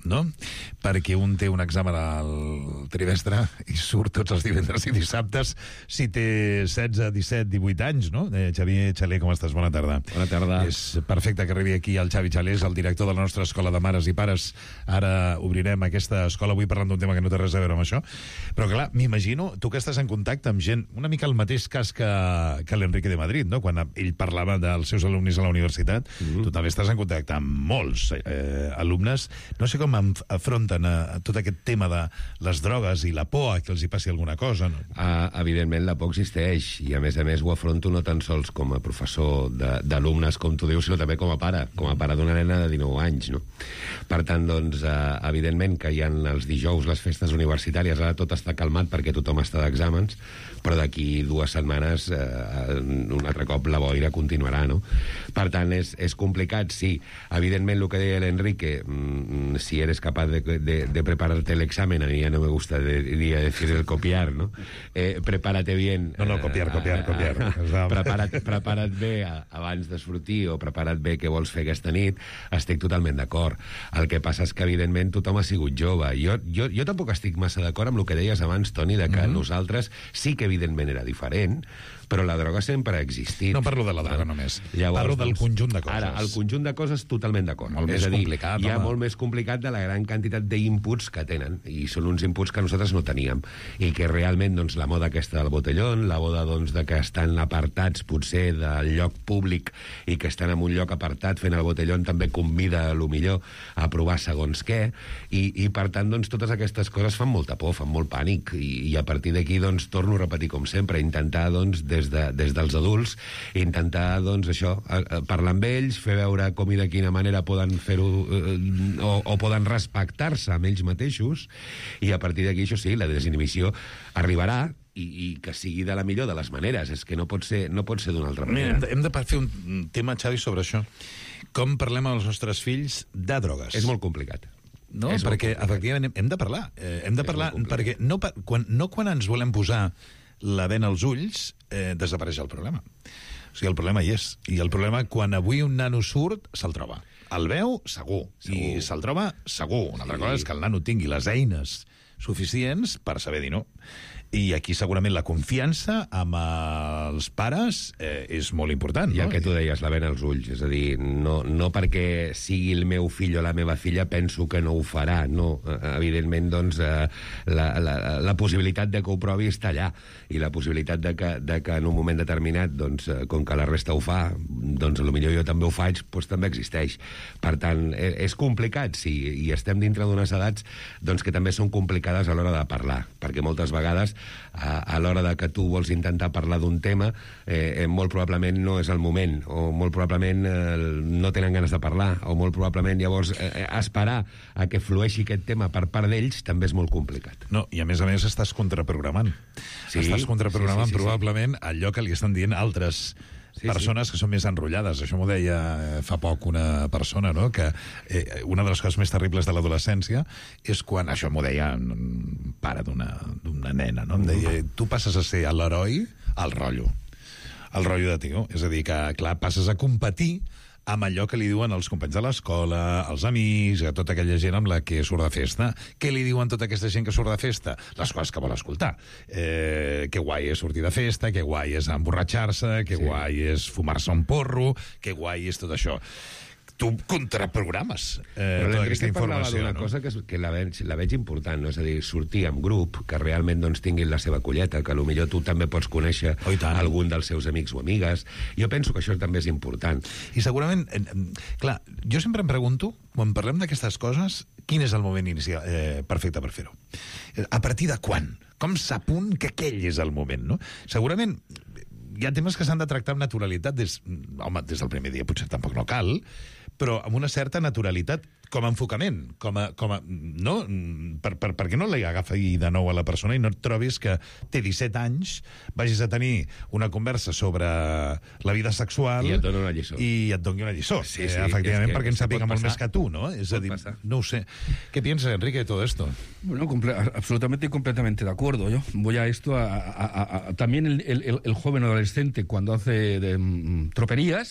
no? Perquè un té un examen al trimestre i surt tots els divendres i dissabtes si té 16, 17, 18 anys, no? Xavier Xaler, com estàs? Bona tarda. Bona tarda. És perfecte que arribi aquí el Xavi Xaler, és el director de la nostra escola de mares i pares. Ara obrirem aquesta escola avui parlant d'un tema que no té res a veure amb això. Però clar, m'imagino, tu que estàs en contacte amb gent, una mica el mateix cas que l'Enrique de Madrid, no? Quan ell parlava dels seus alumnes a la universitat, tu també estàs en contacte amb molts alumnes. No sé com afronten tot aquest tema de les drogues i la por a que els hi passi alguna cosa, no? Evidentment, la por existeix, i a més ho afronto no tan sols com a professor d'alumnes, com tu dius, sinó també com a pare d'una nena de 19 anys, no? Per tant, doncs, evidentment que hi ha els dijous les festes universitàries, ara tot està calmat perquè tothom està d'exàmens, però d'aquí 2 setmanes un altre cop la boira continuarà, no? Per tant, és complicat, sí. Evidentment, el que deia l'Enrique, si eres capaz de prepararte el examen, a mí ya no me gusta decir el copiar, ¿no? Prepárate bien. No, copiar. Prepara't bé abans de sortir o prepara't bé què vols fer aquesta nit. Estic totalment d'acord. El que passa és que, evidentment, tothom ha sigut jove. Jo tampoc estic massa d'acord amb el que deies abans, Toni, de que nosaltres sí que, evidentment, era diferent, però la droga sempre ha existit. No parlo de la droga només. Parlo del conjunt de coses. Ara, el conjunt de coses totalment d'acord. Molt més complicat. Hi ha molt més complicat de la gran quantitat d'inputs que tenen, i són uns inputs que nosaltres no teníem, i que realment, doncs, la moda aquesta del botellón, la moda, doncs, de que estan apartats, potser, del lloc públic, i que estan en un lloc apartat fent el botellón, també convida, a lo millor, a provar segons què, i per tant, doncs, totes aquestes coses fan molta por, fan molt pànic, i a partir d'aquí, doncs, torno a repetir com sempre, intentar, doncs, des dels adults, intentar, doncs, això, parlar amb ells, fer veure com i de quina manera poden fer-ho o poden respectar-se amb ells mateixos, i a partir d'aquí, això sí, la desinhibició arribarà, i que sigui de la millor de les maneres. És que no pot ser d'una altra manera. Hem de fer un tema, Xavi, sobre això. Com parlem amb els nostres fills de drogues? És molt complicat. No, perquè, efectivament, hem de parlar. Perquè no quan ens volem posar la vena als ulls, desapareix el problema. O sigui, el problema hi és. I el problema, quan avui un nano surt, se'l troba. El veu, segur. I se'l troba, segur. Una altra cosa és que el nano tingui les eines suficients per saber dir no. I aquí segurament la confiança amb els pares és molt important. I el no? que tu deies, la vena als ulls. És a dir, no perquè sigui el meu fill o la meva filla penso que no ho farà. No, evidentment, doncs, la possibilitat de que ho provi està allà. I la possibilitat de que en un moment determinat, doncs, com que la resta ho fa, doncs potser jo també ho faig, doncs també existeix. Per tant, és complicat, sí, i estem dintre d'unes edats doncs, que també són complicades a l'hora de parlar, perquè moltes vegades a l'hora de que tu vols intentar parlar d'un tema, molt probablement no és el moment, o molt probablement no tenen ganes de parlar, o molt probablement llavors esperar a que flueixi aquest tema per part d'ells també és molt complicat. No, i a més estàs contraprogramant. Sí, estàs contraprogramant probablement allò que li estan dient altres persones que són més enrotllades. Això m'ho deia fa poc una persona, no? Que una de les coses més terribles de l'adolescència és quan, això m'ho deia un pare d'una nena, no? Em deia, tu passes a ser l'heroi al rotllo de tio. És a dir, que, clar, passes a competir amb allò que li diuen els companys de l'escola, els amics, a tota aquella gent amb la que surt de festa. Què li diuen tota aquesta gent que surt de festa? Les coses que vol escoltar. Que guai és sortir de festa, que guai és emborratxar-se, que guai és fumar-se un porro, que guai és tot això. Tu contraprogrames tota aquesta informació. D'una cosa que la veig important, no? És a dir, sortir en grup, que realment doncs, tinguin la seva colleta, que potser tu també pots conèixer algun dels seus amics o amigues. Jo penso que això també és important. I segurament, clar, jo sempre em pregunto, quan parlem d'aquestes coses, quin és el moment inicial perfecte per fer-ho? A partir de quan? Com s'apunt que aquell és el moment, no? Segurament hi ha temes que s'han de tractar amb naturalitat des del primer dia, potser tampoc no cal, però amb una certa naturalitat com a enfocament, no? Perquè no l'agafi de nou a la persona i no et trobis que té 17 anys, vagis a tenir una conversa sobre la vida sexual i et doni una lliçó. Sí, efectivament, perquè en sàpiga molt més que tu, ¿no? És a dir, no ho sé. ¿Qué piensas, Enrique, de todo esto? Bueno, absolutamente y completamente de acuerdo. Yo voy a esto también el joven adolescente cuando hace troperías,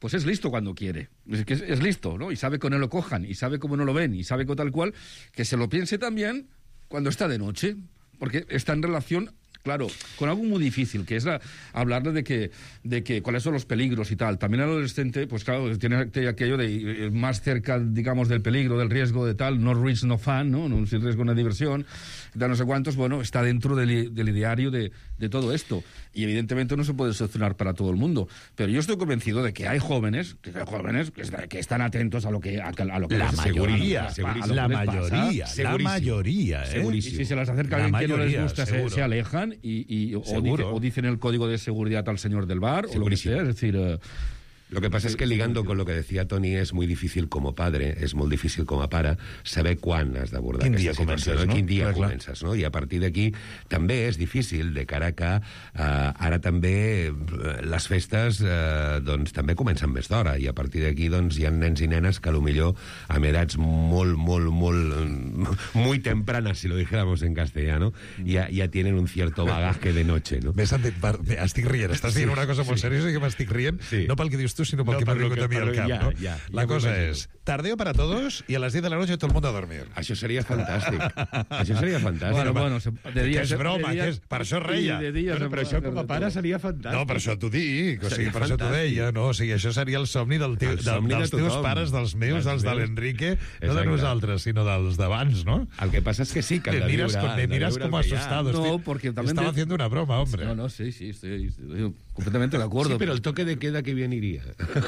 pues es listo cuando quiere. Es listo, ¿no? Y sabe que no lo cojan, y sabe cómo no lo ven, y sabe que tal cual, que se lo piense también cuando está de noche, porque está en relación... Claro, con algo muy difícil, que es hablarle de que cuáles son los peligros y tal. También el adolescente, pues claro, tiene aquello de más cerca, digamos, del peligro, del riesgo, de tal, no risk, no fun, no sin riesgo, no diversión, de no sé cuántos, bueno, está dentro del ideario de todo esto. Y evidentemente no se puede solucionar para todo el mundo. Pero yo estoy convencido de que hay jóvenes que están atentos a lo que la mayoría, la mayoría, y si se les acerca alguien que no les gusta, se alejan. O dicen el código de seguridad al señor del bar, o lo que sea, es decir... Lo que passa és que, ligando con lo que decía Toni, és molt difícil com a padre, és molt difícil com a pare, saber quan has d'abordar aquesta situació. Quin dia comences, no? I a partir d'aquí també és difícil, de cara que ara també les festes doncs també comencen més d'hora, i a partir d'aquí doncs hi ha nens i nenes que potser amb edats molt muy tempranas, si lo dijéramos en castellano, ya tienen un cierto bagaje de noche, no? Estic rient, estàs dient una cosa molt seriosa i que m'estic rient, no pel que dius tu, sino porque me ha venido a mí al cap, ¿no? La cosa es, tardeo para todos y a las 10 de la noche todo el mundo a dormir. Això seria fantàstic. Això seria fantàstic. Bueno, de dia... Que és broma, per això reia. Però això com a pare seria fantàstic. No, per això t'ho dic, o sigui, per això t'ho deia, no? O sigui, això seria el somni dels teus pares, dels meus, dels de l'Enrique, no de nosaltres, sinó dels d'abans, ¿no? El que passa és que sí, que han de viure... Me miras como asustado. No, porque también... Estaba haciendo una broma, hombre. No, sí, estoy completamente de acuerdo. Sí, pero el toque de queda que bien iría.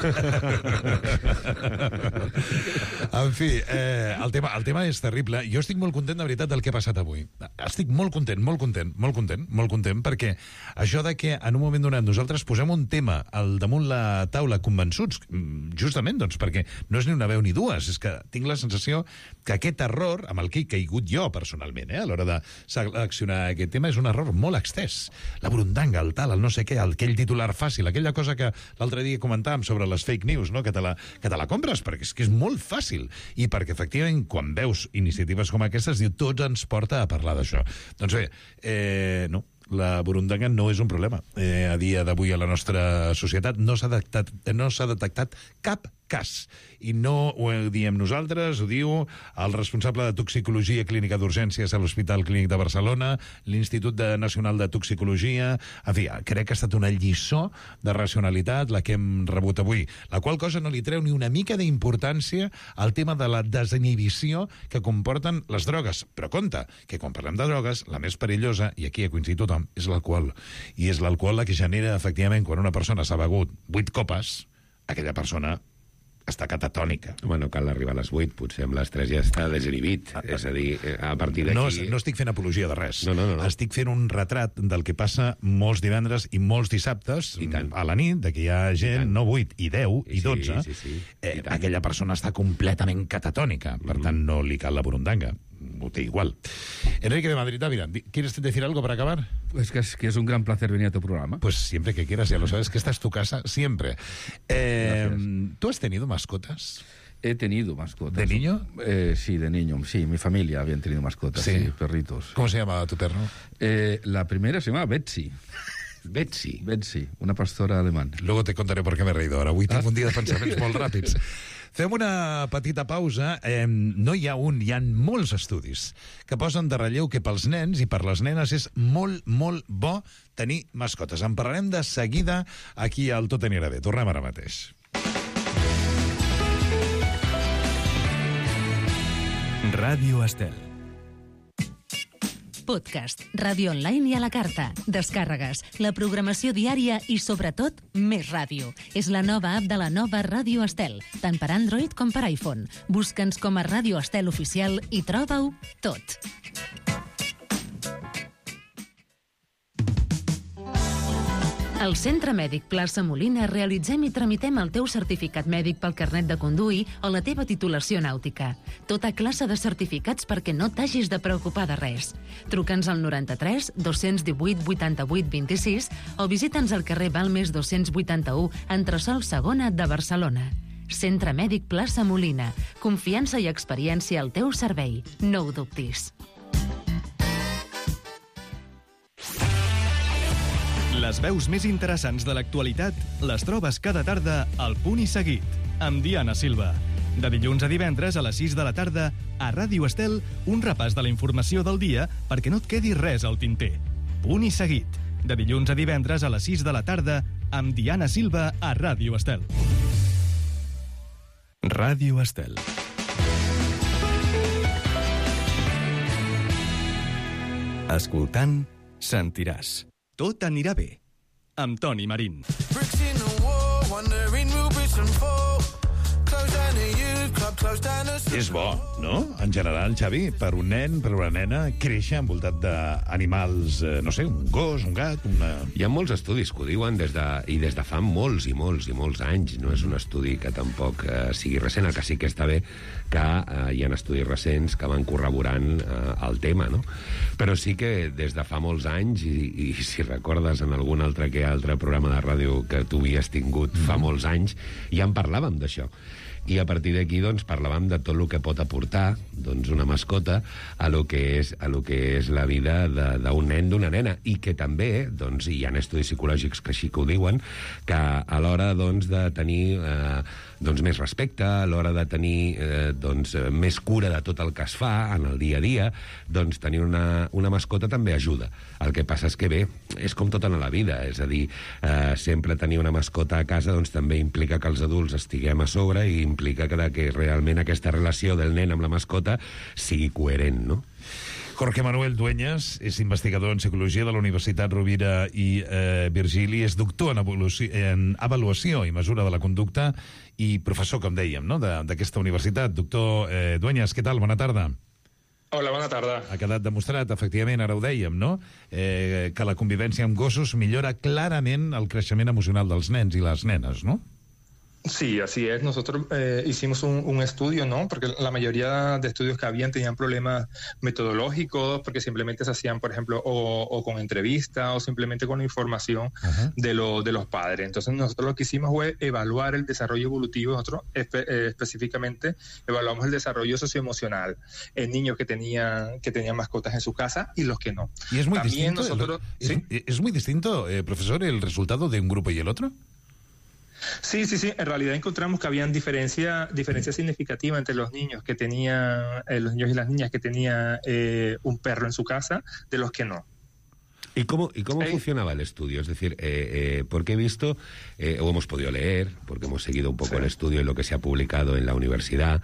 En fi, el tema és terrible. Jo estic molt content, de veritat, del que ha passat avui. Estic molt content, perquè això de que en un moment donat nosaltres posem un tema al damunt la taula convençuts, justament, doncs, perquè no és ni una veu ni dues, és que tinc la sensació que aquest error, amb el que he caigut jo personalment, a l'hora de seleccionar aquest tema, és un error molt extès. La burundanga, el tal, el no sé què, aquell titular fàcil, aquella cosa que l'altre dia comentàvem sobre les fake news, no? que te la compres, perquè és que és molt fàcil, i perquè efectivament quan veus iniciatives com aquestes diu, tots ens porta a parlar d'això. Doncs bé, no, la burundanga no és un problema. A dia d'avui a la nostra societat no s'ha detectat cap cas. I no ho diem nosaltres, ho diu el responsable de Toxicologia Clínica d'Urgències a l'Hospital Clínic de Barcelona, l'Institut Nacional de Toxicologia... En fi, crec que ha estat una lliçó de racionalitat la que hem rebut avui, la qual cosa no li treu ni una mica d'importància al tema de la desinhibició que comporten les drogues. Però compte, que quan parlem de drogues, la més perillosa, i aquí ha coincidit tothom, és l'alcohol. I és l'alcohol la que genera, efectivament, quan una persona s'ha begut 8 copes, aquella persona està catatònica. Bueno, cal arribar a les 8, potser amb les 3 ja està desinhibit. És a dir, a partir d'aquí... No estic fent apologia de res. No. Estic fent un retrat del que passa molts divendres i molts dissabtes a la nit, de que hi ha gent, no 8, i 10, i 12. Sí. Aquella persona està completament catatònica. Per tant, no li cal la burundanga. Ho té igual. Enrique de Madrid, mira, ¿quieres decir algo para acabar? Pues que es un gran placer venir a tu programa. Pues siempre que quieras, ya lo sabes, que esta es tu casa, siempre. ¿Tú has tenido mascotas? He tenido mascotas. ¿De niño? Sí, de niño. Sí, mi familia habían tenido mascotas, sí, perritos. ¿Cómo se llamaba tu perro? La primera se llamaba Betsy. Betsy, una pastora alemán. Luego te contaré por qué me he reído ahora. Avui tinc un dia de pensaments molt ràpids. Fem una petita pausa. No hi ha un, hi ha molts estudis que posen de relleu que pels nens i per les nenes és molt bo tenir mascotes. En parlarem de seguida aquí al Tot anirà bé. Tornem ara mateix. Ràdio Estel. Podcast, ràdio online i a la carta, descàrregues, la programació diària i, sobretot, més ràdio. És la nova app de la nova Ràdio Estel, tant per Android com per iPhone. Busca'ns com a Ràdio Estel Oficial i troba-ho tot. Al Centre Mèdic Plaça Molina realitzem i tramitem el teu certificat mèdic pel carnet de conduir o la teva titulació nàutica. Tota classe de certificats perquè no t'hagis de preocupar de res. Truca'ns al 93 218 88 26 o visita'ns al carrer Balmes 281, entresòl segona de Barcelona. Centre Mèdic Plaça Molina. Confiança i experiència al teu servei. No ho dubtis. Les veus més interessants de l'actualitat les trobes cada tarda al Punt i Seguit, amb Diana Silva. De dilluns a divendres a les 6 de la tarda, a Ràdio Estel, un repàs de la informació del dia perquè no et quedi res al tinter. Punt i Seguit, de dilluns a divendres a les 6 de la tarda, amb Diana Silva a Ràdio Estel. Ràdio Estel. Escoltant, sentiràs. Tot anirà bé. Amb Toni Marín. És bo, no? En general, Xavi, per un nen, per una nena, créixer envoltat d'animals, no sé, un gos, un gat, una... Hi ha molts estudis que ho diuen des de fa molts i molts anys. No és un estudi que tampoc sigui recent. El que sí que està bé que hi ha estudis recents que van corroborant el tema, no? Però sí que des de fa molts anys, i si recordes en algun altre programa de ràdio que tu havies tingut fa molts anys, ja en parlàvem d'això. I a partir d'aquí doncs, parlàvem de tot el que pot aportar doncs, una mascota a lo que és la vida d'un nen, d'una nena, i que també doncs, hi ha estudis psicològics que així que ho diuen, que a l'hora doncs, de tenir més respecte, a l'hora de tenir més cura de tot el que es fa en el dia a dia, doncs tenir una mascota també ajuda. El que passa és que bé, és com tot en la vida, és a dir, sempre tenir una mascota a casa doncs, també implica que els adults estiguem a sobre i implica que realment aquesta relació del nen amb la mascota sigui coherent, no? Jorge Manuel Dueñas és investigador en psicologia de la Universitat Rovira i Virgili, és doctor en avaluació i mesura de la conducta i professor, com dèiem, no? d'aquesta universitat. Doctor Dueñas, què tal? Bona tarda. Hola, bona tarda. Ha quedat demostrat, efectivament, ara ho dèiem, no? Que la convivència amb gossos millora clarament el creixement emocional dels nens i les nenes, no? Sí, así es. Nosotros hicimos un estudio, ¿no? Porque la mayoría de estudios que habían tenían problemas metodológicos, porque simplemente se hacían, por ejemplo, o con entrevista o simplemente con información de los padres. Entonces nosotros lo que hicimos fue evaluar el desarrollo evolutivo. Nosotros específicamente evaluamos el desarrollo socioemocional en niños que tenían mascotas en su casa y los que no. ¿Y es muy También distinto? nosotros, ¿sí? ¿Es muy distinto, profesor, el resultado de un grupo y el otro? Sí. En realidad encontramos que habían diferencia significativa entre los niños que tenían, los niños y las niñas que tenían un perro en su casa, de los que no. ¿Y cómo funcionaba el estudio? Es decir, porque he visto, o hemos podido leer, porque hemos seguido un poco el estudio y lo que se ha publicado en la universidad,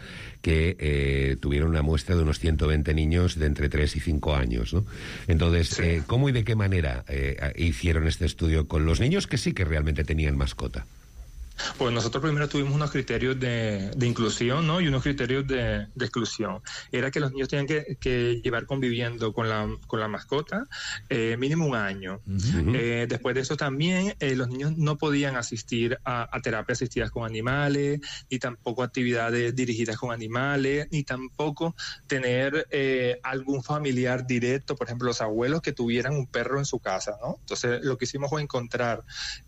que tuvieron una muestra de unos 120 niños de entre 3 y 5 años, ¿no? Entonces, ¿cómo y de qué manera hicieron este estudio con los niños que sí que realmente tenían mascota? Pues nosotros primero tuvimos unos criterios de inclusión, ¿no? Y unos criterios de exclusión. Era que los niños tenían que llevar conviviendo con la mascota mínimo un año. Después de eso también los niños no podían asistir a terapias asistidas con animales, ni tampoco actividades dirigidas con animales, ni tampoco tener algún familiar directo, por ejemplo, los abuelos que tuvieran un perro en su casa, ¿no? Entonces lo que hicimos fue encontrar...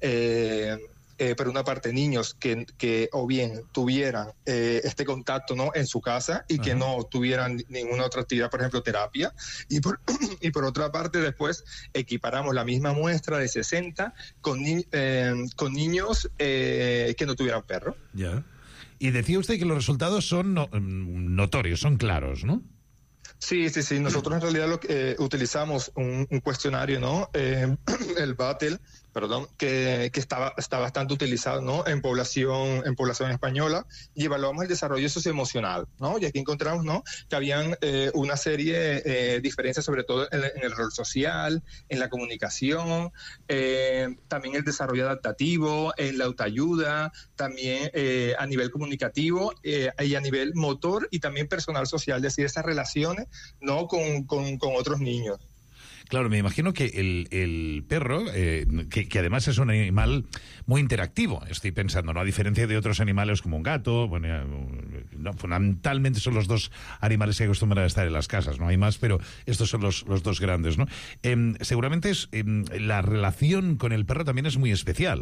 por una parte, niños que o bien tuvieran este contacto, ¿no? en su casa y que no tuvieran ninguna otra actividad, por ejemplo, terapia. Y por otra parte, después equiparamos la misma muestra de 60 con niños que no tuvieran perro. Ya. Y decía usted que los resultados son notorios, son claros, ¿no? Sí. Nosotros en realidad utilizamos un cuestionario, ¿no? El Battle, que está bastante utilizado, ¿no? en población española, y evaluamos el desarrollo socioemocional, ¿no? Y aquí encontramos, ¿no? que habían una serie de diferencias, sobre todo en el rol social, en la comunicación, también el desarrollo adaptativo, en la autoayuda, también a nivel comunicativo y a nivel motor y también personal social, es decir, esas relaciones, ¿no? con otros niños. Claro, me imagino que el perro, que además es un animal muy interactivo, estoy pensando, ¿no? A diferencia de otros animales como un gato, bueno, no, fundamentalmente son los dos animales que acostumbran a estar en las casas, no hay más, pero estos son los dos grandes, ¿no? Seguramente la relación con el perro también es muy especial.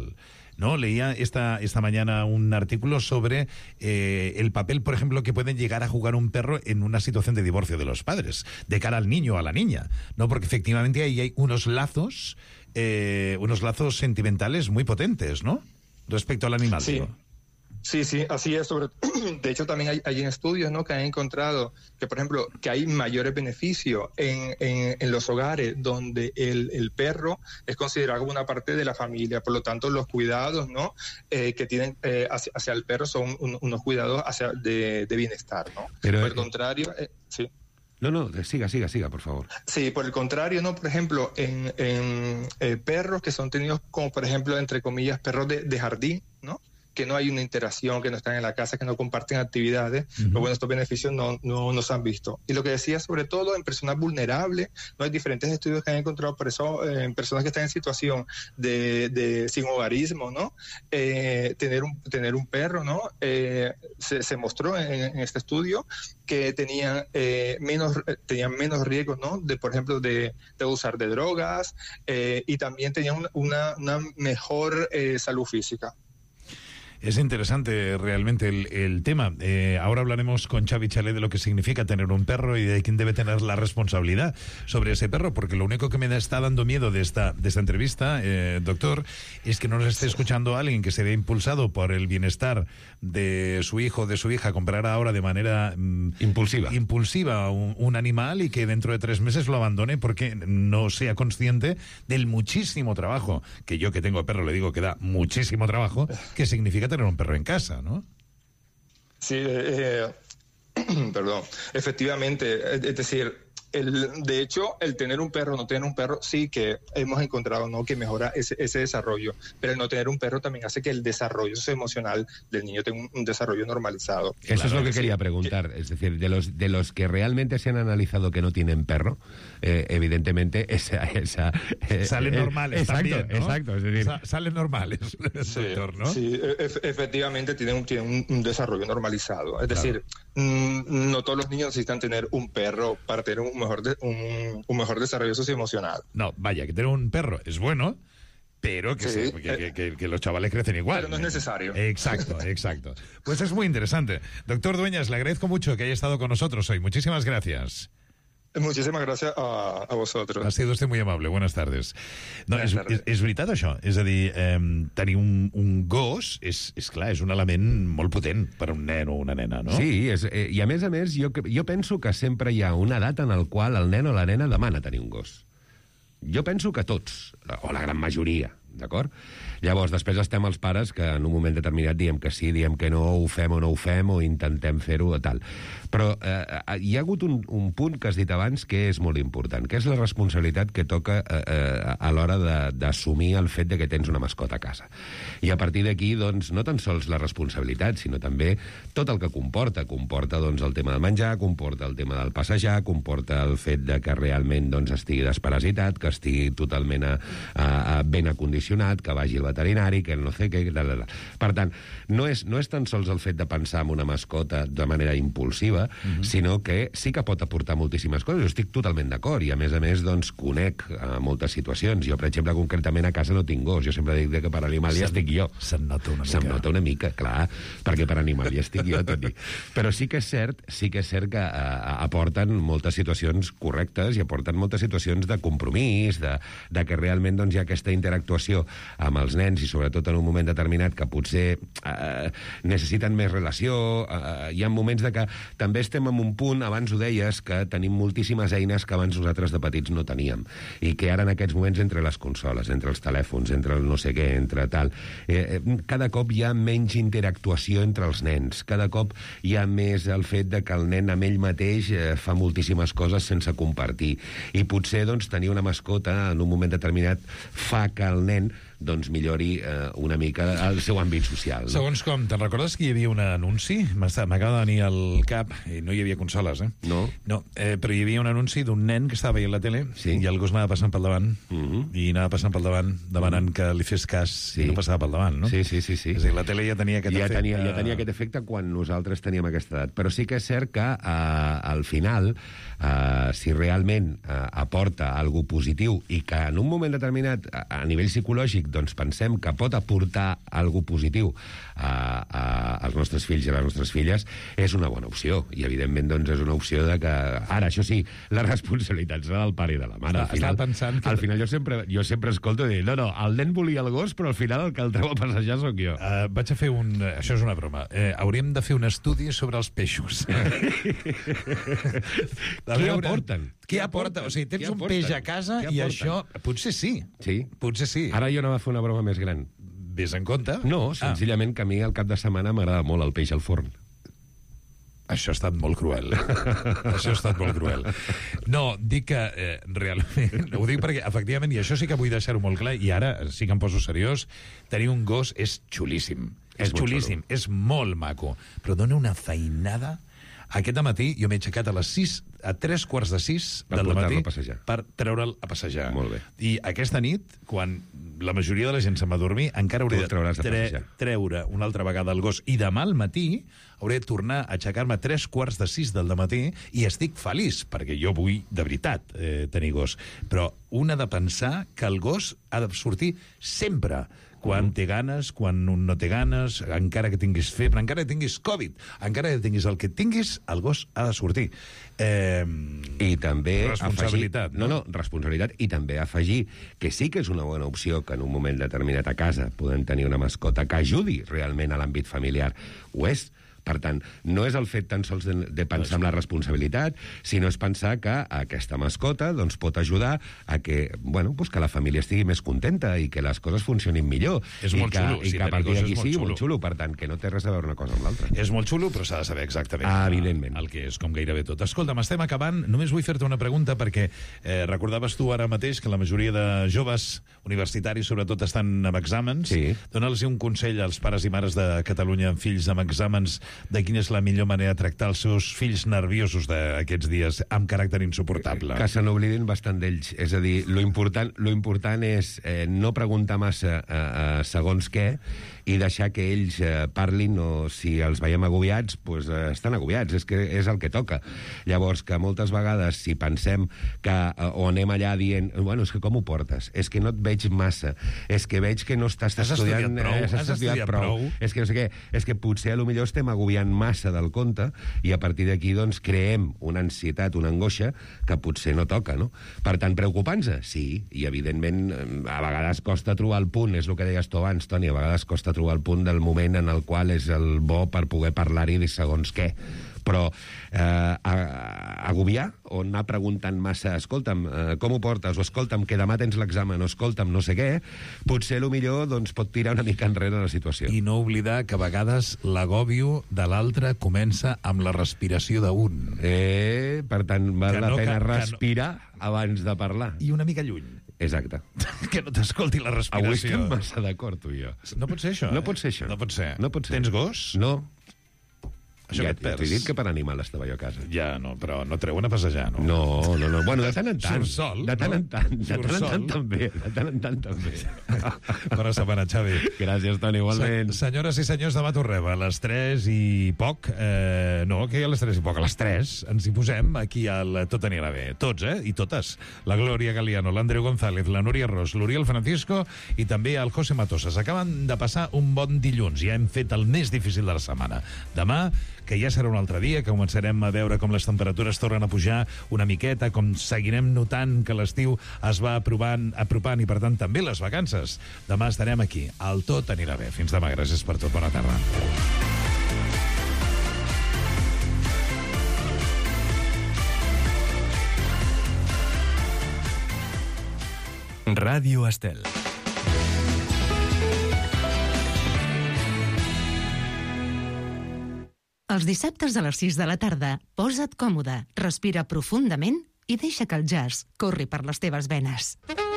¿no? Leía esta mañana un artículo sobre el papel, por ejemplo, que pueden llegar a jugar un perro en una situación de divorcio de los padres, de cara al niño o a la niña, ¿no? Porque efectivamente ahí hay unos lazos sentimentales muy potentes, ¿no? Respecto al animal. Sí. Digo. Sí, así es. De hecho, también hay estudios, ¿no?, que han encontrado que, por ejemplo, que hay mayores beneficios en los hogares donde el perro es considerado como una parte de la familia. Por lo tanto, los cuidados, ¿no?, que tienen hacia el perro son unos cuidados de bienestar, ¿no? Pero, por el contrario, sí. No, siga, por favor. Sí, por el contrario, ¿no? Por ejemplo, en perros que son tenidos como, por ejemplo, entre comillas, perros de jardín, ¿no?, que no hay una interacción, que no están en la casa, que no comparten actividades, pero bueno, estos beneficios no se han visto. Y lo que decía, sobre todo en personas vulnerables, no hay diferentes estudios que han encontrado, por eso en personas que están en situación de sin hogarismo, ¿no? Tener un perro, ¿no? Se mostró en este estudio que tenían menos riesgos, ¿no?, de, por ejemplo, de usar de drogas, y también tenían una mejor salud física. Es interesante realmente el tema. Ahora hablaremos con Xavi Chalé de lo que significa tener un perro y de quién debe tener la responsabilidad sobre ese perro, porque lo único que me está dando miedo de esta entrevista, doctor, es que no nos esté escuchando alguien que se ve impulsado por el bienestar de su hijo o de su hija a comprar ahora de manera impulsiva un animal y que dentro de 3 meses lo abandone porque no sea consciente del muchísimo trabajo, que yo que tengo perro le digo que da muchísimo trabajo, que significa tener un perro en casa, ¿no? Sí, perdón, efectivamente, es decir, de hecho, el tener un perro o no tener un perro, sí que hemos encontrado, ¿no?, que mejora ese desarrollo, pero el no tener un perro también hace que el desarrollo emocional del niño tenga un desarrollo normalizado. Eso es lo que quería preguntar, es decir, de los que realmente se han analizado que no tienen perro, evidentemente salen normales también, ¿no? Exacto, es decir, salen normales, doctor, ¿no? Sí, efectivamente tienen un desarrollo normalizado, es decir, no todos los niños necesitan tener un perro para tener un mejor desarrollo socioemocional. No, vaya, que tener un perro es bueno, pero que los chavales crecen igual. Pero no es necesario. Exacto. Pues es muy interesante. Doctor Dueñas, le agradezco mucho que haya estado con nosotros hoy. Muchísimas gracias. Muchísimas gracias a vosotros. Ha sido usted muy amable. Buenas tardes. No, és veritat, això. És a dir, tenir un gos és clar, és un element molt potent per a un nen o una nena, no? Sí, i a més, jo penso que sempre hi ha una edat en la qual el nen o la nena demana tenir un gos. Jo penso que tots, o la gran majoria, d'acord? Llavors, després estem els pares que en un moment determinat diem que sí, diem que no, ho fem o no ho fem, o intentem fer-ho o tal. Però hi ha hagut un punt que has dit abans que és molt important, que és la responsabilitat que toca a l'hora d'assumir el fet de que tens una mascota a casa. I a partir d'aquí, doncs, no tan sols la responsabilitat, sinó també tot el que comporta. Comporta, doncs, el tema del menjar, comporta el tema del passejar, comporta el fet de que realment, doncs, estigui desparasitat, que estigui totalment ben acondicionat, que vagi al veterinari, que no sé què... Per tant, no és tan sols el fet de pensar en una mascota de manera impulsiva, sinó que sí que pot aportar moltíssimes coses. Jo estic totalment d'acord, i a més, doncs, conec moltes situacions. Jo, per exemple, concretament a casa no tinc gos. Jo sempre dic que per animal ja estic jo. Se'n nota una mica. Se'm nota una mica, clar, perquè per animal ja estic jo, tot dic. Però sí que és cert que aporten moltes situacions correctes i aporten moltes situacions de compromís, de que realment, doncs, hi ha aquesta interactuació amb els nens, i sobretot en un moment determinat que potser necessiten més relació. Hi ha moments de que també estem en un punt, abans ho deies, que tenim moltíssimes eines que abans nosaltres de petits no teníem, i que ara en aquests moments, entre les consoles, entre els telèfons, entre el no sé què, entre tal, cada cop hi ha menys interactuació entre els nens, cada cop hi ha més el fet de que el nen amb ell mateix fa moltíssimes coses sense compartir, i potser, doncs, tenir una mascota en un moment determinat fa que el nen, doncs, millori una mica el seu àmbit social, no? Segons com, te'n recordes que hi havia un anunci? M'acaba de venir al cap, no hi havia consoles, No, però hi havia un anunci d'un nen que estava veient la tele, i el gos anava passant pel davant, i anava passant pel davant, demanant que li fes cas, i no passava pel davant, no? Sí. És a dir, la tele ja tenia aquest efecte. Ja tenia aquest efecte quan nosaltres teníem aquesta edat. Però sí que és cert que, al final, si realment aporta alguna positiu, i que en un moment determinat, a nivell psicològic, doncs, pensem que pot aportar alguna positiu als nostres fills i a les nostres filles, és una bona opció. I, evidentment, doncs, és una opció de que... Ara, això sí, la responsabilitat serà del pare i de la mare. Al final jo sempre escolto i dic, no, el nen volia el gos, però al final el que el treu a passejar sóc jo. Vaig a fer això és una broma. Hauríem de fer un estudi sobre els peixos. Què aporten? Què aporta? O sigui, tens un peix a casa i això... Potser sí. Potser sí. Ara jo anava a fer una broma més gran. Ves en compte? No, senzillament que a mi al cap de setmana m'agrada molt el peix al forn. Això ha estat molt cruel. Això ha estat molt cruel. No, dic que realment... Ho dic perquè, efectivament, i això sí que vull deixar-ho molt clar, i ara sí que em poso seriós, tenir un gos és xulíssim. És xulíssim, és molt maco, però dona una feinada. Aquest matí jo m'he aixecat a les 6, a 3:15 del matí per treure'l a passejar. Molt bé. I aquesta nit, quan la majoria de la gent se'n va dormir, encara hauré de treure una altra vegada el gos. I demà al matí hauré de tornar a aixecar-me a 3:15 del matí i estic feliç, perquè jo vull, de veritat, tenir gos. Però un ha de pensar que el gos ha de sortir sempre. Quan té ganes, quan un no té ganes, encara que tinguis febre, encara que tinguis Covid, encara que tinguis el que tinguis, el gos ha de sortir. I també responsabilitat. Afegir, no, responsabilitat. I també afegir que sí que és una bona opció que en un moment determinat a casa podem tenir una mascota que ajudi realment a l'àmbit familiar. Ho és. Per tant, no és el fet tan sols de pensar en la responsabilitat, sinó és pensar que aquesta mascota doncs, pot ajudar a que, que la família estigui més contenta i que les coses funcionin millor. És molt xulo. I que a partir d'aquí sigui molt xulo. Per tant, que no té res a veure una cosa amb l'altra. És molt xulo, però s'ha de saber exactament evidentment. El que és, com gairebé tot. Escolta'm, estem acabant. Només vull fer-te una pregunta, perquè recordaves tu ara mateix que la majoria de joves universitaris, sobretot, estan amb exàmens. Sí. Dóna-los un consell als pares i mares de Catalunya amb fills amb exàmens de quina és la millor manera de tractar els seus fills nerviosos d'aquests dies amb caràcter insuportable. Que se n'oblidin bastant d'ells. És a dir, lo important és no preguntar massa segons què i deixar que ells parlin, o si els veiem agobiats, doncs estan agobiats, és que és el que toca. Llavors, que moltes vegades, si pensem que, o anem allà dient, bueno, és que com ho portes? És que no et veig massa, és que veig que no estàs estudiant prou, has estudiat prou. És que no sé què, és que potser potser estem agobiant massa del compte i a partir d'aquí doncs creem una ansietat, una angoixa que potser no toca, no? Per tant, preocupant-nos? Sí, i evidentment a vegades costa trobar el punt, és el que deies tu abans, Toni, a vegades costa trobar el punt del moment en el qual és el bo per poder parlar-hi de segons què. Però agobiar o anar preguntant massa, escolta'm, com ho portes? O escolta'm, que demà tens l'examen, o escolta'm, no sé què, potser el millor doncs, pot tirar una mica enrere la situació. I no oblidar que a vegades l'agòbio de l'altre comença amb la respiració d'un. Per tant, val la pena respirar abans de parlar. I una mica lluny. Exacte. Que no t'escolti la respiració. Avui estem massa d'acord, tu i jo. No pot ser això, No pot ser això. No pot ser. No pot ser. Tens gos? No. Això ja et perds. t'he dit que per animal estava jo a casa. Ja, no, però no treuen a passejar, no? No. Bueno, de tant en tant. Surt sol. De tant en tant. De tant en tant també. De tant en tant també. Bona setmana, Xavi. Gràcies, Toni, igualment. Senyores i senyors, demà tornem a les 3 i poc. No, que a les 3 i poc. A les 3 ens hi posem aquí al Tot anirà bé. Tots, i totes. La Glòria Galiano, l'Andreu González, la Núria Ros, l'Oriol Francisco i també el José Matosas. Acaben de passar un bon dilluns. Ja hem fet el més difícil de la setmana. Demà, que ja serà un altre dia, que començarem a veure com les temperatures tornen a pujar una miqueta, com seguirem notant que l'estiu es va apropant i, per tant, també les vacances. Demà estarem aquí. El Tot anirà bé. Fins demà. Gràcies per tot. Bona tarda. Ràdio Estel. Els dissabtes a les 6 de la tarda, posa't còmode, respira profundament i deixa que el jazz corri per les teves venes.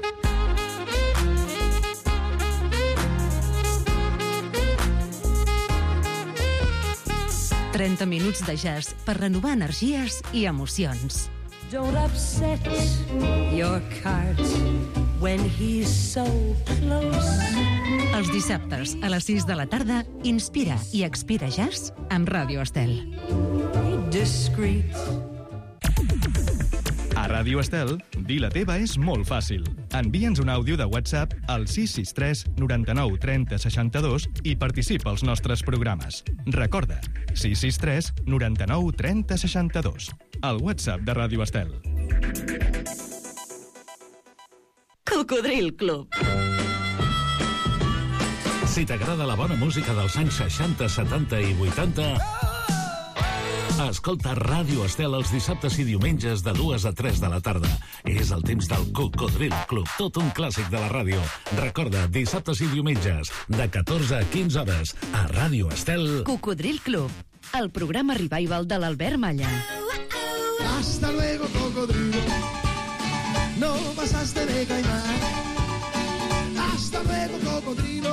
«30 minuts de jazz per renovar energies i emocions». Don't upset your cart when he's so close. Els dissabtes a les 6 de la tarda, inspira i expira jazz amb Ràdio Estel. Discreet. A Ràdio Ràdio Estel, dir la teva és molt fàcil. Envia'ns un àudio de WhatsApp al 663 99 30 62 i participa als nostres programes. Recorda, 663 99 30 62. El WhatsApp de Ràdio Estel. Cocodril Club. Si t'agrada la bona música dels anys 60, 70 i 80... escolta Ràdio Estel els dissabtes i diumenges de 2 a 3 de la tarda. És el temps del Cocodril Club, tot un clàssic de la ràdio. Recorda, dissabtes i diumenges, de 14 a 15 hores, a Ràdio Estel. Cocodril Club, el programa revival de l'Albert Malla. Hasta luego, cocodrilo. No pasaste de caimán. Hasta luego, cocodrilo.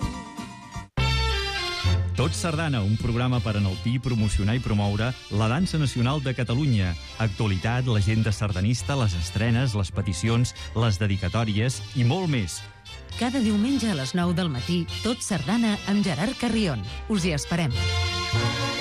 Tot Sardana, un programa per enaltir, promocionar i promoure la dansa nacional de Catalunya. Actualitat, l'agenda sardanista, les estrenes, les peticions, les dedicatòries i molt més. Cada diumenge a les 9 del matí, Tot Sardana amb Gerard Carrion. Us hi esperem.